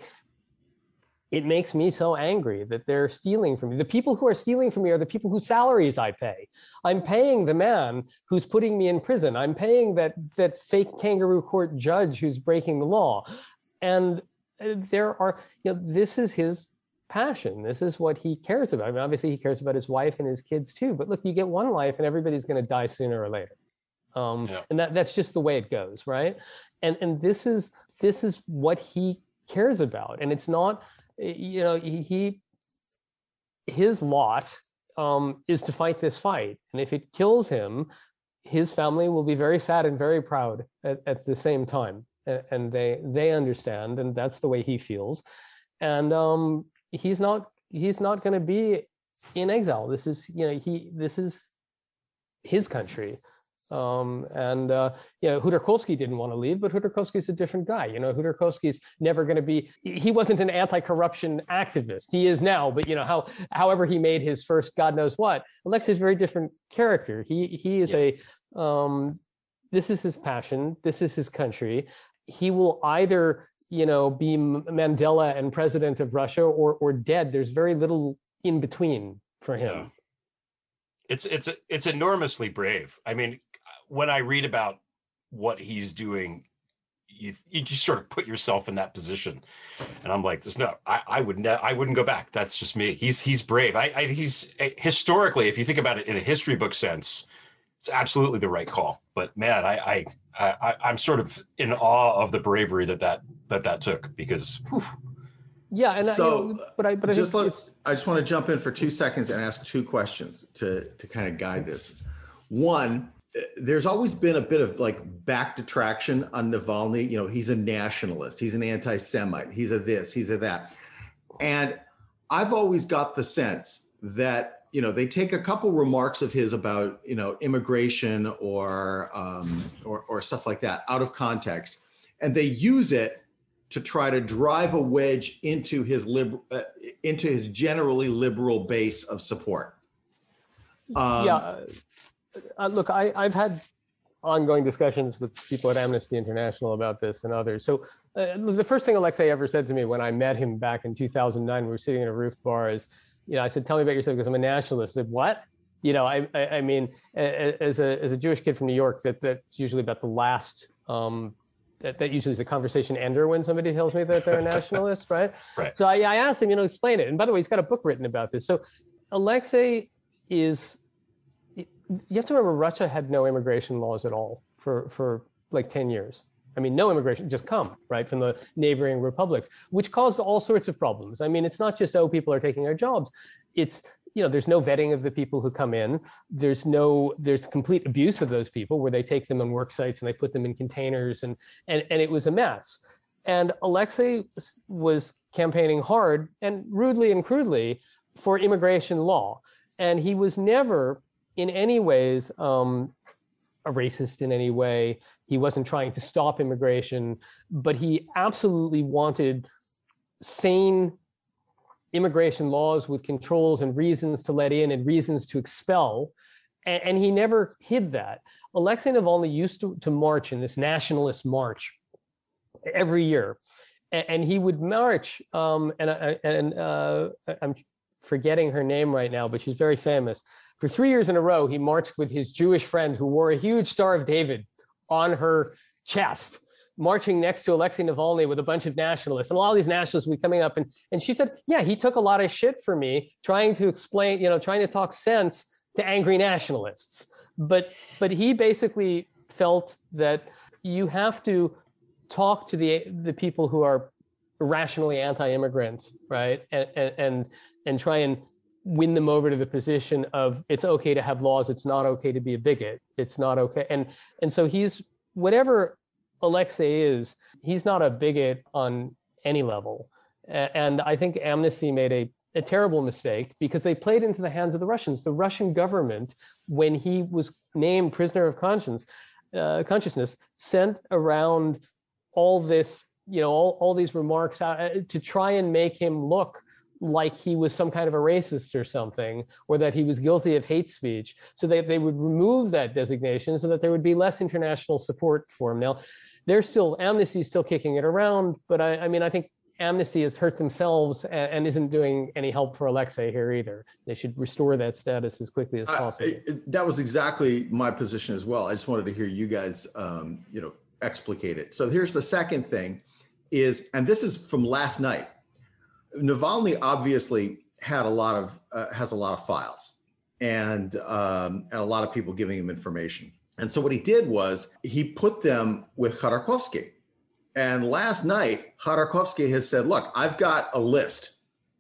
S7: it makes me so angry that they're stealing from me. The people who are stealing from me are the people whose salaries I pay. I'm paying the man who's putting me in prison. I'm paying that, that fake kangaroo court judge who's breaking the law. And there are, you know, this is his passion. This is what he cares about. I mean, obviously he cares about his wife and his kids too, but look, you get one life and everybody's going to die sooner or later. Um, yeah. And that, that's just the way it goes, right? And and this is this is what he cares about. And it's not, you know, he, he his lot um, is to fight this fight. And if it kills him, his family will be very sad and very proud at, at the same time. And they they understand, and that's the way he feels. And um, he's not he's not going to be in exile. This is, you know, he this is his country. Um, and, uh, you know, Khodorkovsky didn't want to leave, but Khodorkovsky's a different guy. You know, Khodorkovsky's never going to be, he wasn't an anti-corruption activist. He is now, but, you know, how, however he made his first God knows what. Alexei's a very different character. He, he is yeah. a, um, this is his passion. This is his country. He will either, you know, be Mandela and president of Russia or, or dead. There's very little in between for him.
S9: Yeah. It's, it's, it's enormously brave. I mean, when I read about what he's doing, you you just sort of put yourself in that position, and I'm like, "There's no, I, I would, ne- I wouldn't go back. That's just me." He's he's brave. I, I he's historically, if you think about it in a history book sense, it's absolutely the right call. But man, I I, I I'm sort of in awe of the bravery that that that that took, because. Whew.
S7: Yeah, and
S8: so,
S7: I, you know, but I but
S8: just
S7: I,
S8: let, I just want to jump in for two seconds and ask two questions to to kind of guide this. One. There's always been a bit of like back detraction on Navalny. You know, he's a nationalist, he's an anti-Semite, he's a this, he's a that. And I've always got the sense that, you know, they take a couple remarks of his about, you know, immigration or, um, or, or stuff like that out of context, and they use it to try to drive a wedge into his lib- uh, into his generally liberal base of support. Um,
S7: yeah. Uh, look, I, I've had ongoing discussions with people at Amnesty International about this and others. So uh, the first thing Alexei ever said to me when I met him back in two thousand nine, we were sitting in a roof bar, is, you know, I said, "Tell me about yourself," because I'm a nationalist. I said, "What?" You know, I, I, I mean, as a as a Jewish kid from New York, that that's usually about the last, um, that, that usually is the conversation ender when somebody tells me that they're a nationalist, right?
S9: Right.
S7: So I, I asked him, you know, explain it. And by the way, he's got a book written about this. So Alexei is, you have to remember, Russia had no immigration laws at all for, for like ten years. I mean, no immigration, just come, right, from the neighboring republics, which caused all sorts of problems. I mean, it's not just, oh, people are taking our jobs. It's, you know, there's no vetting of the people who come in. There's no, there's complete abuse of those people where they take them on work sites and they put them in containers, and, and, and it was a mess. And Alexei was campaigning hard and rudely and crudely for immigration law. And he was never in any ways um, a racist in any way. He wasn't trying to stop immigration, but he absolutely wanted sane immigration laws with controls and reasons to let in and reasons to expel. And, and he never hid that. Alexei Navalny used to, to march in this nationalist march every year. And, and he would march, um, and, and uh, I'm forgetting her name right now, but she's very famous. For three years in a row, he marched with his Jewish friend who wore a huge Star of David on her chest, marching next to Alexei Navalny with a bunch of nationalists. And a lot of these nationalists would be coming up, and, and she said, yeah, he took a lot of shit for me trying to explain, you know, trying to talk sense to angry nationalists. But, but he basically felt that you have to talk to the, the people who are irrationally anti-immigrant, right? And, and, and, and try and win them over to the position of it's okay to have laws, it's not okay to be a bigot, it's not okay. And and so he's, whatever Alexei is, he's not a bigot on any level. And I think Amnesty made a, a terrible mistake because they played into the hands of the Russians. The Russian government, when he was named prisoner of conscience, uh, consciousness, sent around all this, you know, all, all these remarks out to try and make him look like he was some kind of a racist or something, or that he was guilty of hate speech. So they, they would remove that designation so that there would be less international support for him. Now, they're still, Amnesty is still kicking it around, but I, I mean, I think Amnesty has hurt themselves and, and isn't doing any help for Alexei here either. They should restore that status as quickly as possible.
S8: I, it, that was exactly my position as well. I just wanted to hear you guys, um, you know, explicate it. So here's the second thing is, and this is from last night, Navalny obviously had a lot of uh, has a lot of files and um, and a lot of people giving him information. And so what he did was he put them with Khodorkovsky. And last night, Khodorkovsky has said, "Look, I've got a list,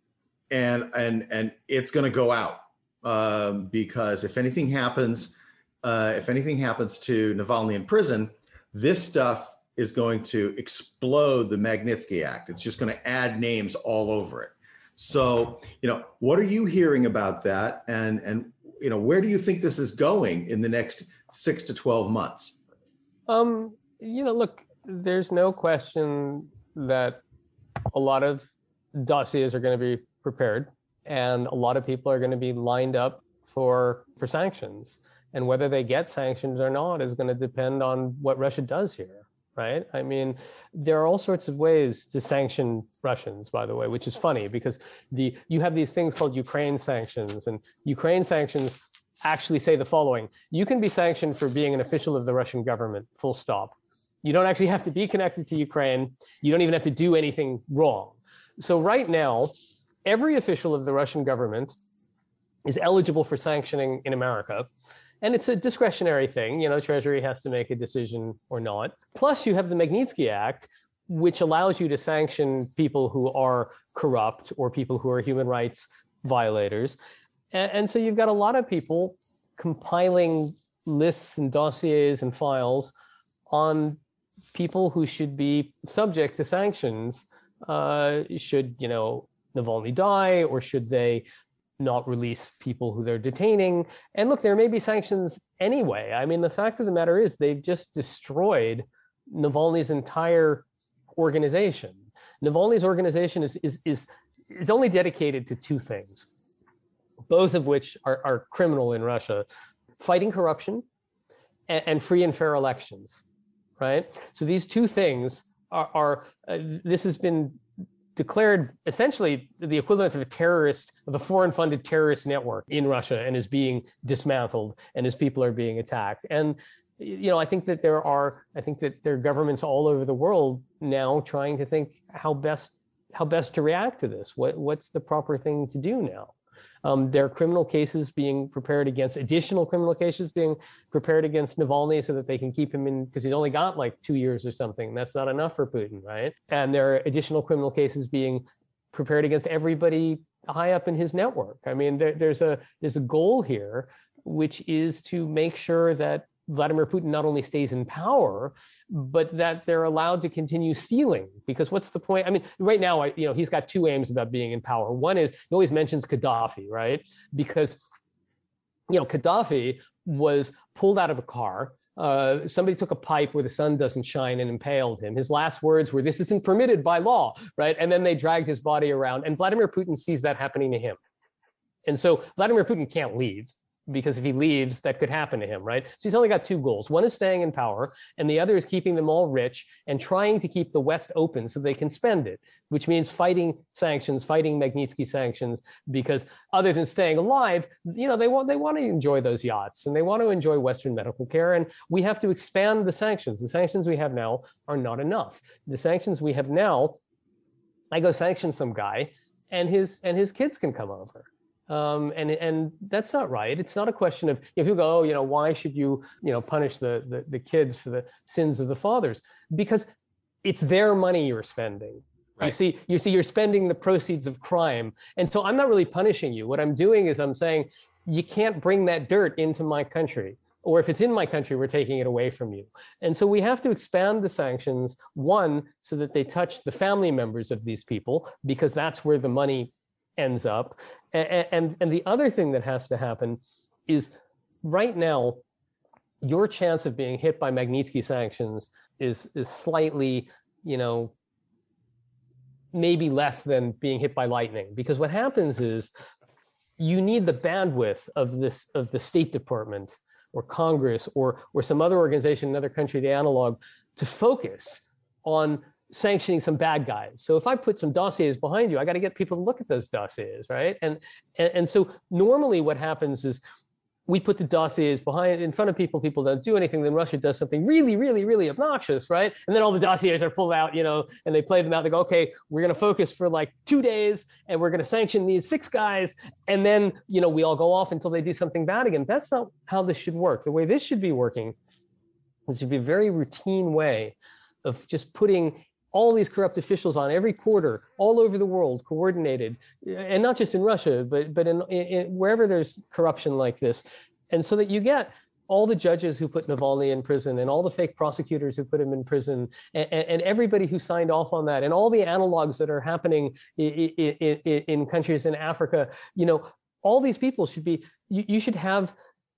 S8: and and and it's going to go out um, because if anything happens, uh, if anything happens to Navalny in prison, this stuff is going to explode the Magnitsky Act. It's just going to add names all over it." So, you know, what are you hearing about that? And, and you know, where do you think this is going in the next six to twelve months?
S7: Um, you know, look, there's no question that a lot of dossiers are going to be prepared and a lot of people are going to be lined up for, for sanctions. And whether they get sanctions or not is going to depend on what Russia does here. Right? I mean, there are all sorts of ways to sanction Russians, by the way, which is funny because the you have these things called Ukraine sanctions, and Ukraine sanctions actually say the following: you can be sanctioned for being an official of the Russian government, full stop. You don't actually have to be connected to Ukraine. You don't even have to do anything wrong. So right now, every official of the Russian government is eligible for sanctioning in America. And it's a discretionary thing, you know, Treasury has to make a decision or not. Plus you have the Magnitsky Act, which allows you to sanction people who are corrupt or people who are human rights violators. And, and so you've got a lot of people compiling lists and dossiers and files on people who should be subject to sanctions. Uh, should, you know, Navalny die, or should they not release people who they're detaining? And look, there may be sanctions anyway. I mean, the fact of the matter is they've just destroyed Navalny's entire organization. Navalny's organization is is is, is only dedicated to two things, both of which are, are criminal in Russia: fighting corruption and, and free and fair elections, right? So these two things are, are uh, this has been declared essentially the equivalent of a terrorist, of a foreign-funded terrorist network in Russia, and is being dismantled, and his people are being attacked. And you know, I think that there are, I think that there are governments all over the world now trying to think how best how best to react to this. What what's the proper thing to do now? Um, there are criminal cases being prepared against, additional criminal cases being prepared against Navalny so that they can keep him in, because he's only got like two years or something. That's not enough for Putin, right? And there are additional criminal cases being prepared against everybody high up in his network. I mean, there, there's a there's a goal here, which is to make sure that Vladimir Putin not only stays in power, but that they're allowed to continue stealing. Because what's the point? I mean, right now, I, you know, he's got two aims about being in power. One is he always mentions Gaddafi, right? Because, you know, Gaddafi was pulled out of a car. Uh, somebody took a pipe where the sun doesn't shine and impaled him. His last words were, "This isn't permitted by law," right? And then they dragged his body around, and Vladimir Putin sees that happening to him. And so Vladimir Putin can't leave, because if he leaves, that could happen to him, right? So he's only got two goals. One is staying in power, and the other is keeping them all rich and trying to keep the West open so they can spend it, which means fighting sanctions, fighting Magnitsky sanctions, because other than staying alive, you know, they want they want to enjoy those yachts and they want to enjoy Western medical care, and we have to expand the sanctions. The sanctions we have now are not enough. The sanctions we have now, I go sanction some guy, and his and his kids can come over. Um, and and that's not right. It's not a question of, you know, people go, oh, you know, why should you, you know, punish the, the the kids for the sins of the fathers? Because it's their money you're spending, Right. You see, you see, you're spending the proceeds of crime. And so I'm not really punishing you. What I'm doing is I'm saying, you can't bring that dirt into my country. Or if it's in my country, we're taking it away from you. And so we have to expand the sanctions, one, so that they touch the family members of these people, because that's where the money ends up. And, and, and the other thing that has to happen is right now, your chance of being hit by Magnitsky sanctions is, is slightly, you know, maybe less than being hit by lightning. Because what happens is you need the bandwidth of this, of the State Department or Congress or, or some other organization in another country, the analog, to focus on sanctioning some bad guys. So if I put some dossiers behind you, I got to get people to look at those dossiers, right? And, and, and so normally what happens is we put the dossiers behind in front of people, people don't do anything, then Russia does something really, really, really obnoxious, right? And then all the dossiers are pulled out, you know, and they play them out. They go, okay, we're going to focus for like two days and we're going to sanction these six guys. And then, you know, we all go off until they do something bad again. That's not how this should work. The way this should be working, this should be a very routine way of just putting all these corrupt officials on every quarter, all over the world, coordinated, and not just in Russia, but but in, in wherever there's corruption like this, and so that you get all the judges who put Navalny in prison, and all the fake prosecutors who put him in prison, and, and everybody who signed off on that, and all the analogs that are happening in, in, in countries in Africa. You know, all these people should be. You, you should have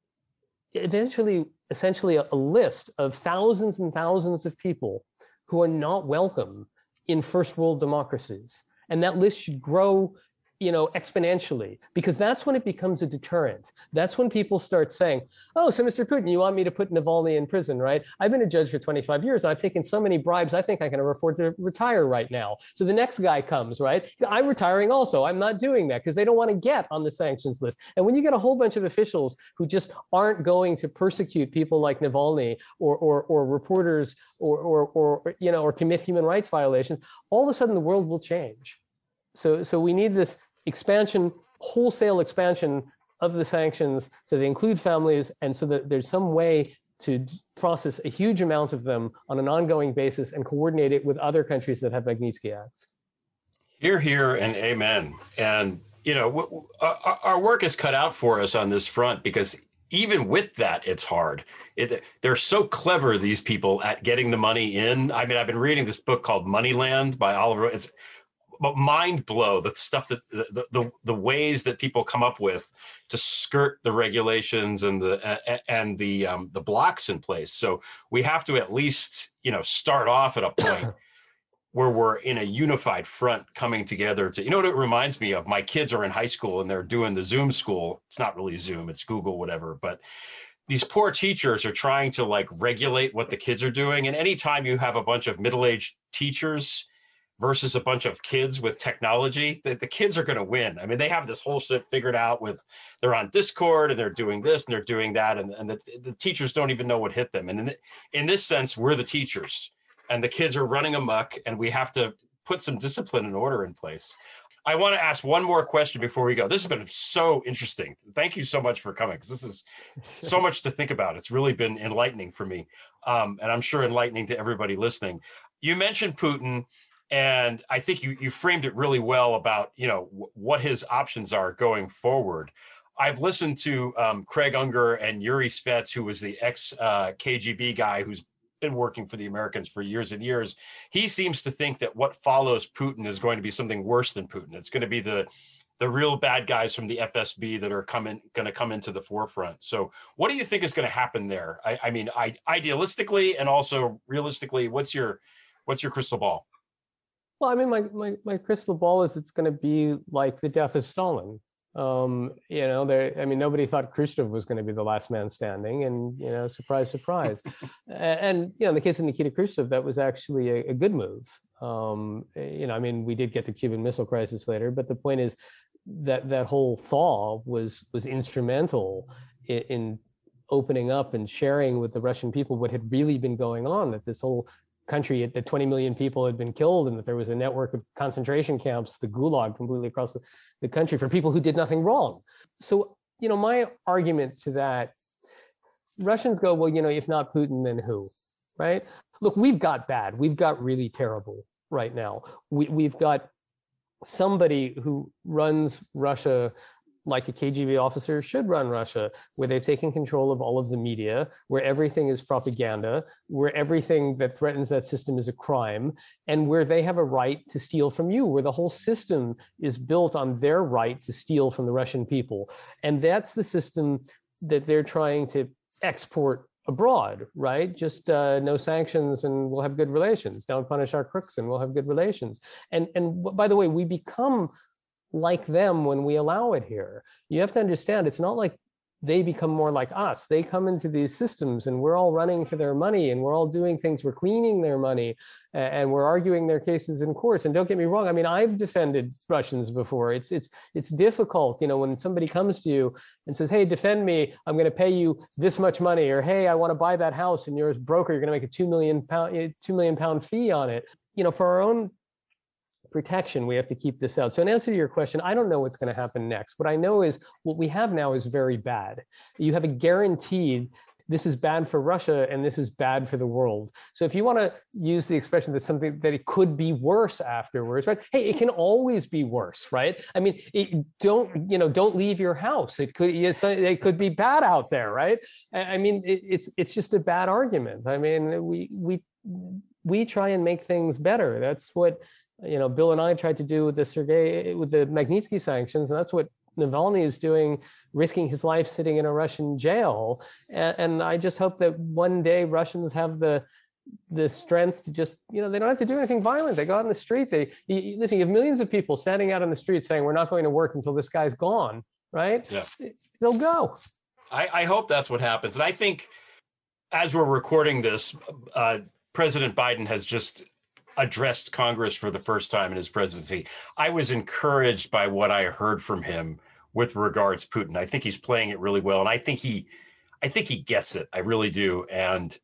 S7: eventually, essentially, a, a list of thousands and thousands of people who are not welcome in first world democracies. And that list should grow, you know, exponentially, because that's when it becomes a deterrent. That's when people start saying, oh, so Mister Putin, you want me to put Navalny in prison, right? I've been a judge for twenty-five years. I've taken so many bribes, I think I can afford to retire right now. So the next guy comes, right? I'm retiring also. I'm not doing that because they don't want to get on the sanctions list. And when you get a whole bunch of officials who just aren't going to persecute people like Navalny or, or, or reporters or, or, or, you know, or commit human rights violations, all of a sudden the world will change. So, so we need this expansion, wholesale expansion of the sanctions so they include families, and so that there's some way to process a huge amount of them on an ongoing basis and coordinate it with other countries that have Magnitsky Acts.
S9: Hear, hear, and amen. And, you know, w- w- our, our work is cut out for us on this front, because even with that, it's hard. It, they're so clever, these people, at getting the money in. I mean, I've been reading this book called Moneyland by Oliver. It's But mind blow the stuff that the, the the ways that people come up with to skirt the regulations and the uh, and the um, the blocks in place. So we have to at least, you know, start off at a point where we're in a unified front coming together to, you know what it reminds me of? My kids are in high school and they're doing the Zoom school. It's not really Zoom, it's Google, whatever. But these poor teachers are trying to like regulate what the kids are doing. And anytime you have a bunch of middle-aged teachers versus a bunch of kids with technology, the, the kids are going to win. I mean, they have this whole shit figured out with, they're on Discord and they're doing this and they're doing that. And, and the, the teachers don't even know what hit them. And in, in this sense, we're the teachers and the kids are running amok, and we have to put some discipline and order in place. I want to ask one more question before we go. This has been so interesting. Thank you so much for coming, because this is so much to think about. It's really been enlightening for me. Um, and I'm sure enlightening to everybody listening. You mentioned Putin, and I think you, you framed it really well about, you know, w- what his options are going forward. I've listened to um, Craig Unger and Yuri Svets, who was the ex uh, K G B guy who's been working for the Americans for years and years. He seems to think that what follows Putin is going to be something worse than Putin. It's going to be the the real bad guys from the F S B that are coming going to come into the forefront. So what do you think is going to happen there? I, I mean, I, idealistically and also realistically, what's your what's your crystal ball?
S7: Well, I mean, my, my, my crystal ball is it's going to be like the death of Stalin. Um, you know, there. I mean, nobody thought Khrushchev was going to be the last man standing, and you know, surprise, surprise. and, and you know, in the case of Nikita Khrushchev, that was actually a, a good move. Um, you know, I mean, we did get the Cuban Missile Crisis later, but the point is that that whole thaw was was instrumental in, in opening up and sharing with the Russian people what had really been going on. That this whole country, that twenty million people had been killed, and that there was a network of concentration camps, the Gulag, completely across the, the country for people who did nothing wrong. So, you know, my argument to that, Russians go, well, you know, if not Putin, then who, right? Look, we've got bad. We've got really terrible. right now. We, we've got somebody who runs Russia like a K G B officer should run Russia, where they're taking control of all of the media, where everything is propaganda, where everything that threatens that system is a crime, and where they have a right to steal from you, where the whole system is built on their right to steal from the Russian people. And that's the system that they're trying to export abroad, right? Just uh, no sanctions and we'll have good relations. Don't punish our crooks and we'll have good relations. And, and by the way, we become like them when we allow it here. You have to understand, it's not like they become more like us. They come into these systems and we're all running for their money and we're all doing things, we're cleaning their money and we're arguing their cases in courts. And don't get me wrong, I mean, I've defended Russians before. It's it's it's difficult, you know, when somebody comes to you and says, hey, defend me, I'm gonna pay you this much money, or hey, I wanna buy that house and you're a broker, you're gonna make a two million pound, two million pound fee on it. You know, for our own protection, we have to keep this out. So in answer to your question, I don't know what's going to happen next. What I know is what we have now is very bad. You have a guaranteed this is bad for Russia and this is bad for the world. So if you want to use the expression that something that it could be worse afterwards, right? Hey, it can always be worse, right? I mean, it, don't you know? Don't leave your house. It could it could be bad out there, right? I mean, it, it's it's just a bad argument. I mean, we we we try and make things better. That's what. You know, Bill and I tried to do with the Sergei, with the Magnitsky sanctions, and that's what Navalny is doing, risking his life sitting in a Russian jail. And, and I just hope that one day Russians have the the strength to just, you know, they don't have to do anything violent. They go out in the street. They you, listen. You have millions of people standing out on the street saying, "We're not going to work until this guy's gone." Right?
S9: Yeah.
S7: They'll go.
S9: I, I hope that's what happens, and I think as we're recording this, uh, President Biden has just addressed Congress for the first time in his presidency. I was encouraged by what I heard from him with regards to Putin. I think he's playing it really well. And I think he, I think he gets it. I really do. And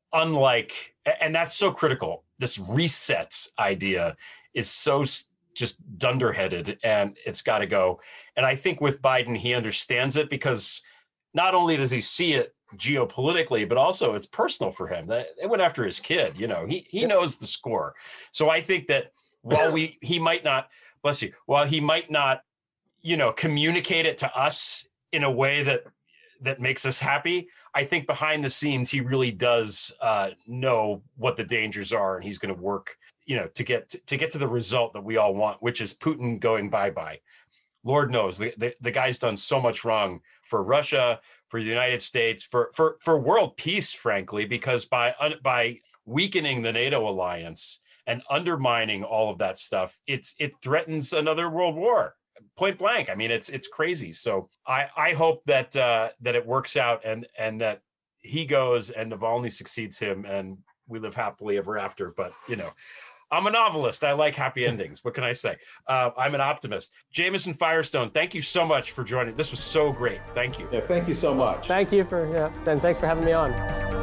S9: unlike, and that's so critical. This reset idea is so just dunderheaded and it's got to go. And I think with Biden, he understands it because not only does he see it geopolitically, but also it's personal for him. They went after his kid, you know, he he knows the score. So I think that while we he might not, bless you, while he might not, you know, communicate it to us in a way that that makes us happy, I think behind the scenes he really does uh, know what the dangers are, and he's going to work, you know, to get to, to get to the result that we all want, which is Putin going bye-bye. Lord knows the, the, the guy's done so much wrong for Russia, for the United States, for for for world peace, frankly, because by by weakening the NATO alliance and undermining all of that stuff, it's it threatens another world war, point blank. I mean, it's it's crazy. So I I hope that uh, that it works out and and that he goes and Navalny succeeds him and we live happily ever after. But you know, I'm a novelist. I like happy endings. What can I say? Uh, I'm an optimist. Jameson Firestone, thank you so much for joining. This was so great. Thank you.
S8: Yeah, thank you so much.
S7: Thank you for, yeah, and thanks for having me on.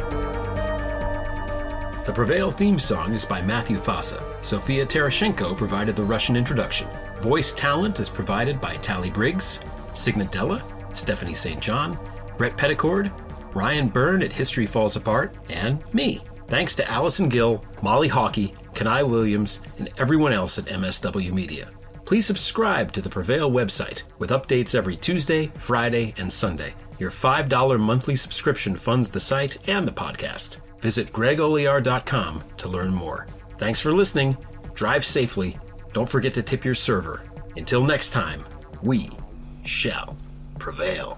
S6: The Prevail theme song is by Matthew Fossa. Sophia Terashenko provided the Russian introduction. Voice talent is provided by Tally Briggs, Signet Della, Stephanie Saint John, Brett Petticord, Ryan Byrne at History Falls Apart, and me. Thanks to Allison Gill, Molly Hawkey, Kenai Williams, and everyone else at M S W Media. Please subscribe to the Prevail website with updates every Tuesday, Friday, and Sunday. Your five dollars monthly subscription funds the site and the podcast. Visit greg olear dot com to learn more. Thanks for listening. Drive safely. Don't forget to tip your server. Until next time, we shall prevail.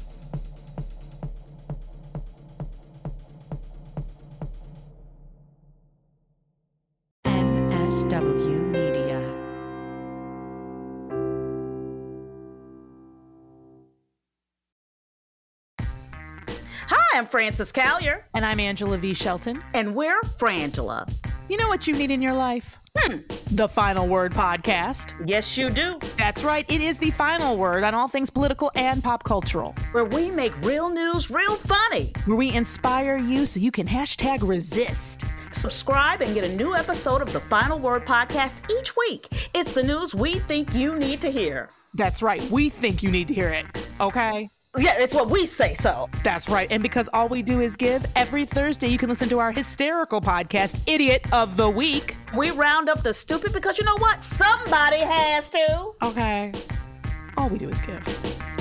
S15: M S W Media.
S3: Hi, I'm Frances Callier.
S4: And I'm Angela V. Shelton.
S3: And we're Frangela.
S4: You know what you need in your life?
S3: Hmm.
S4: The Final Word Podcast.
S3: Yes, you do.
S4: That's right. It is the final word on all things political and pop cultural.
S3: Where we make real news real funny.
S4: Where we inspire you so you can hashtag resist.
S3: Subscribe and get a new episode of the Final Word Podcast each week. It's the news we think you need to hear.
S4: That's right. We think you need to hear it. Okay?
S3: Yeah, it's what we say so.
S4: That's right. And because all we do is give, every Thursday you can listen to our hysterical podcast, Idiot of the Week.
S3: We round up the stupid because you know what? Somebody has to.
S4: Okay. All we do is give.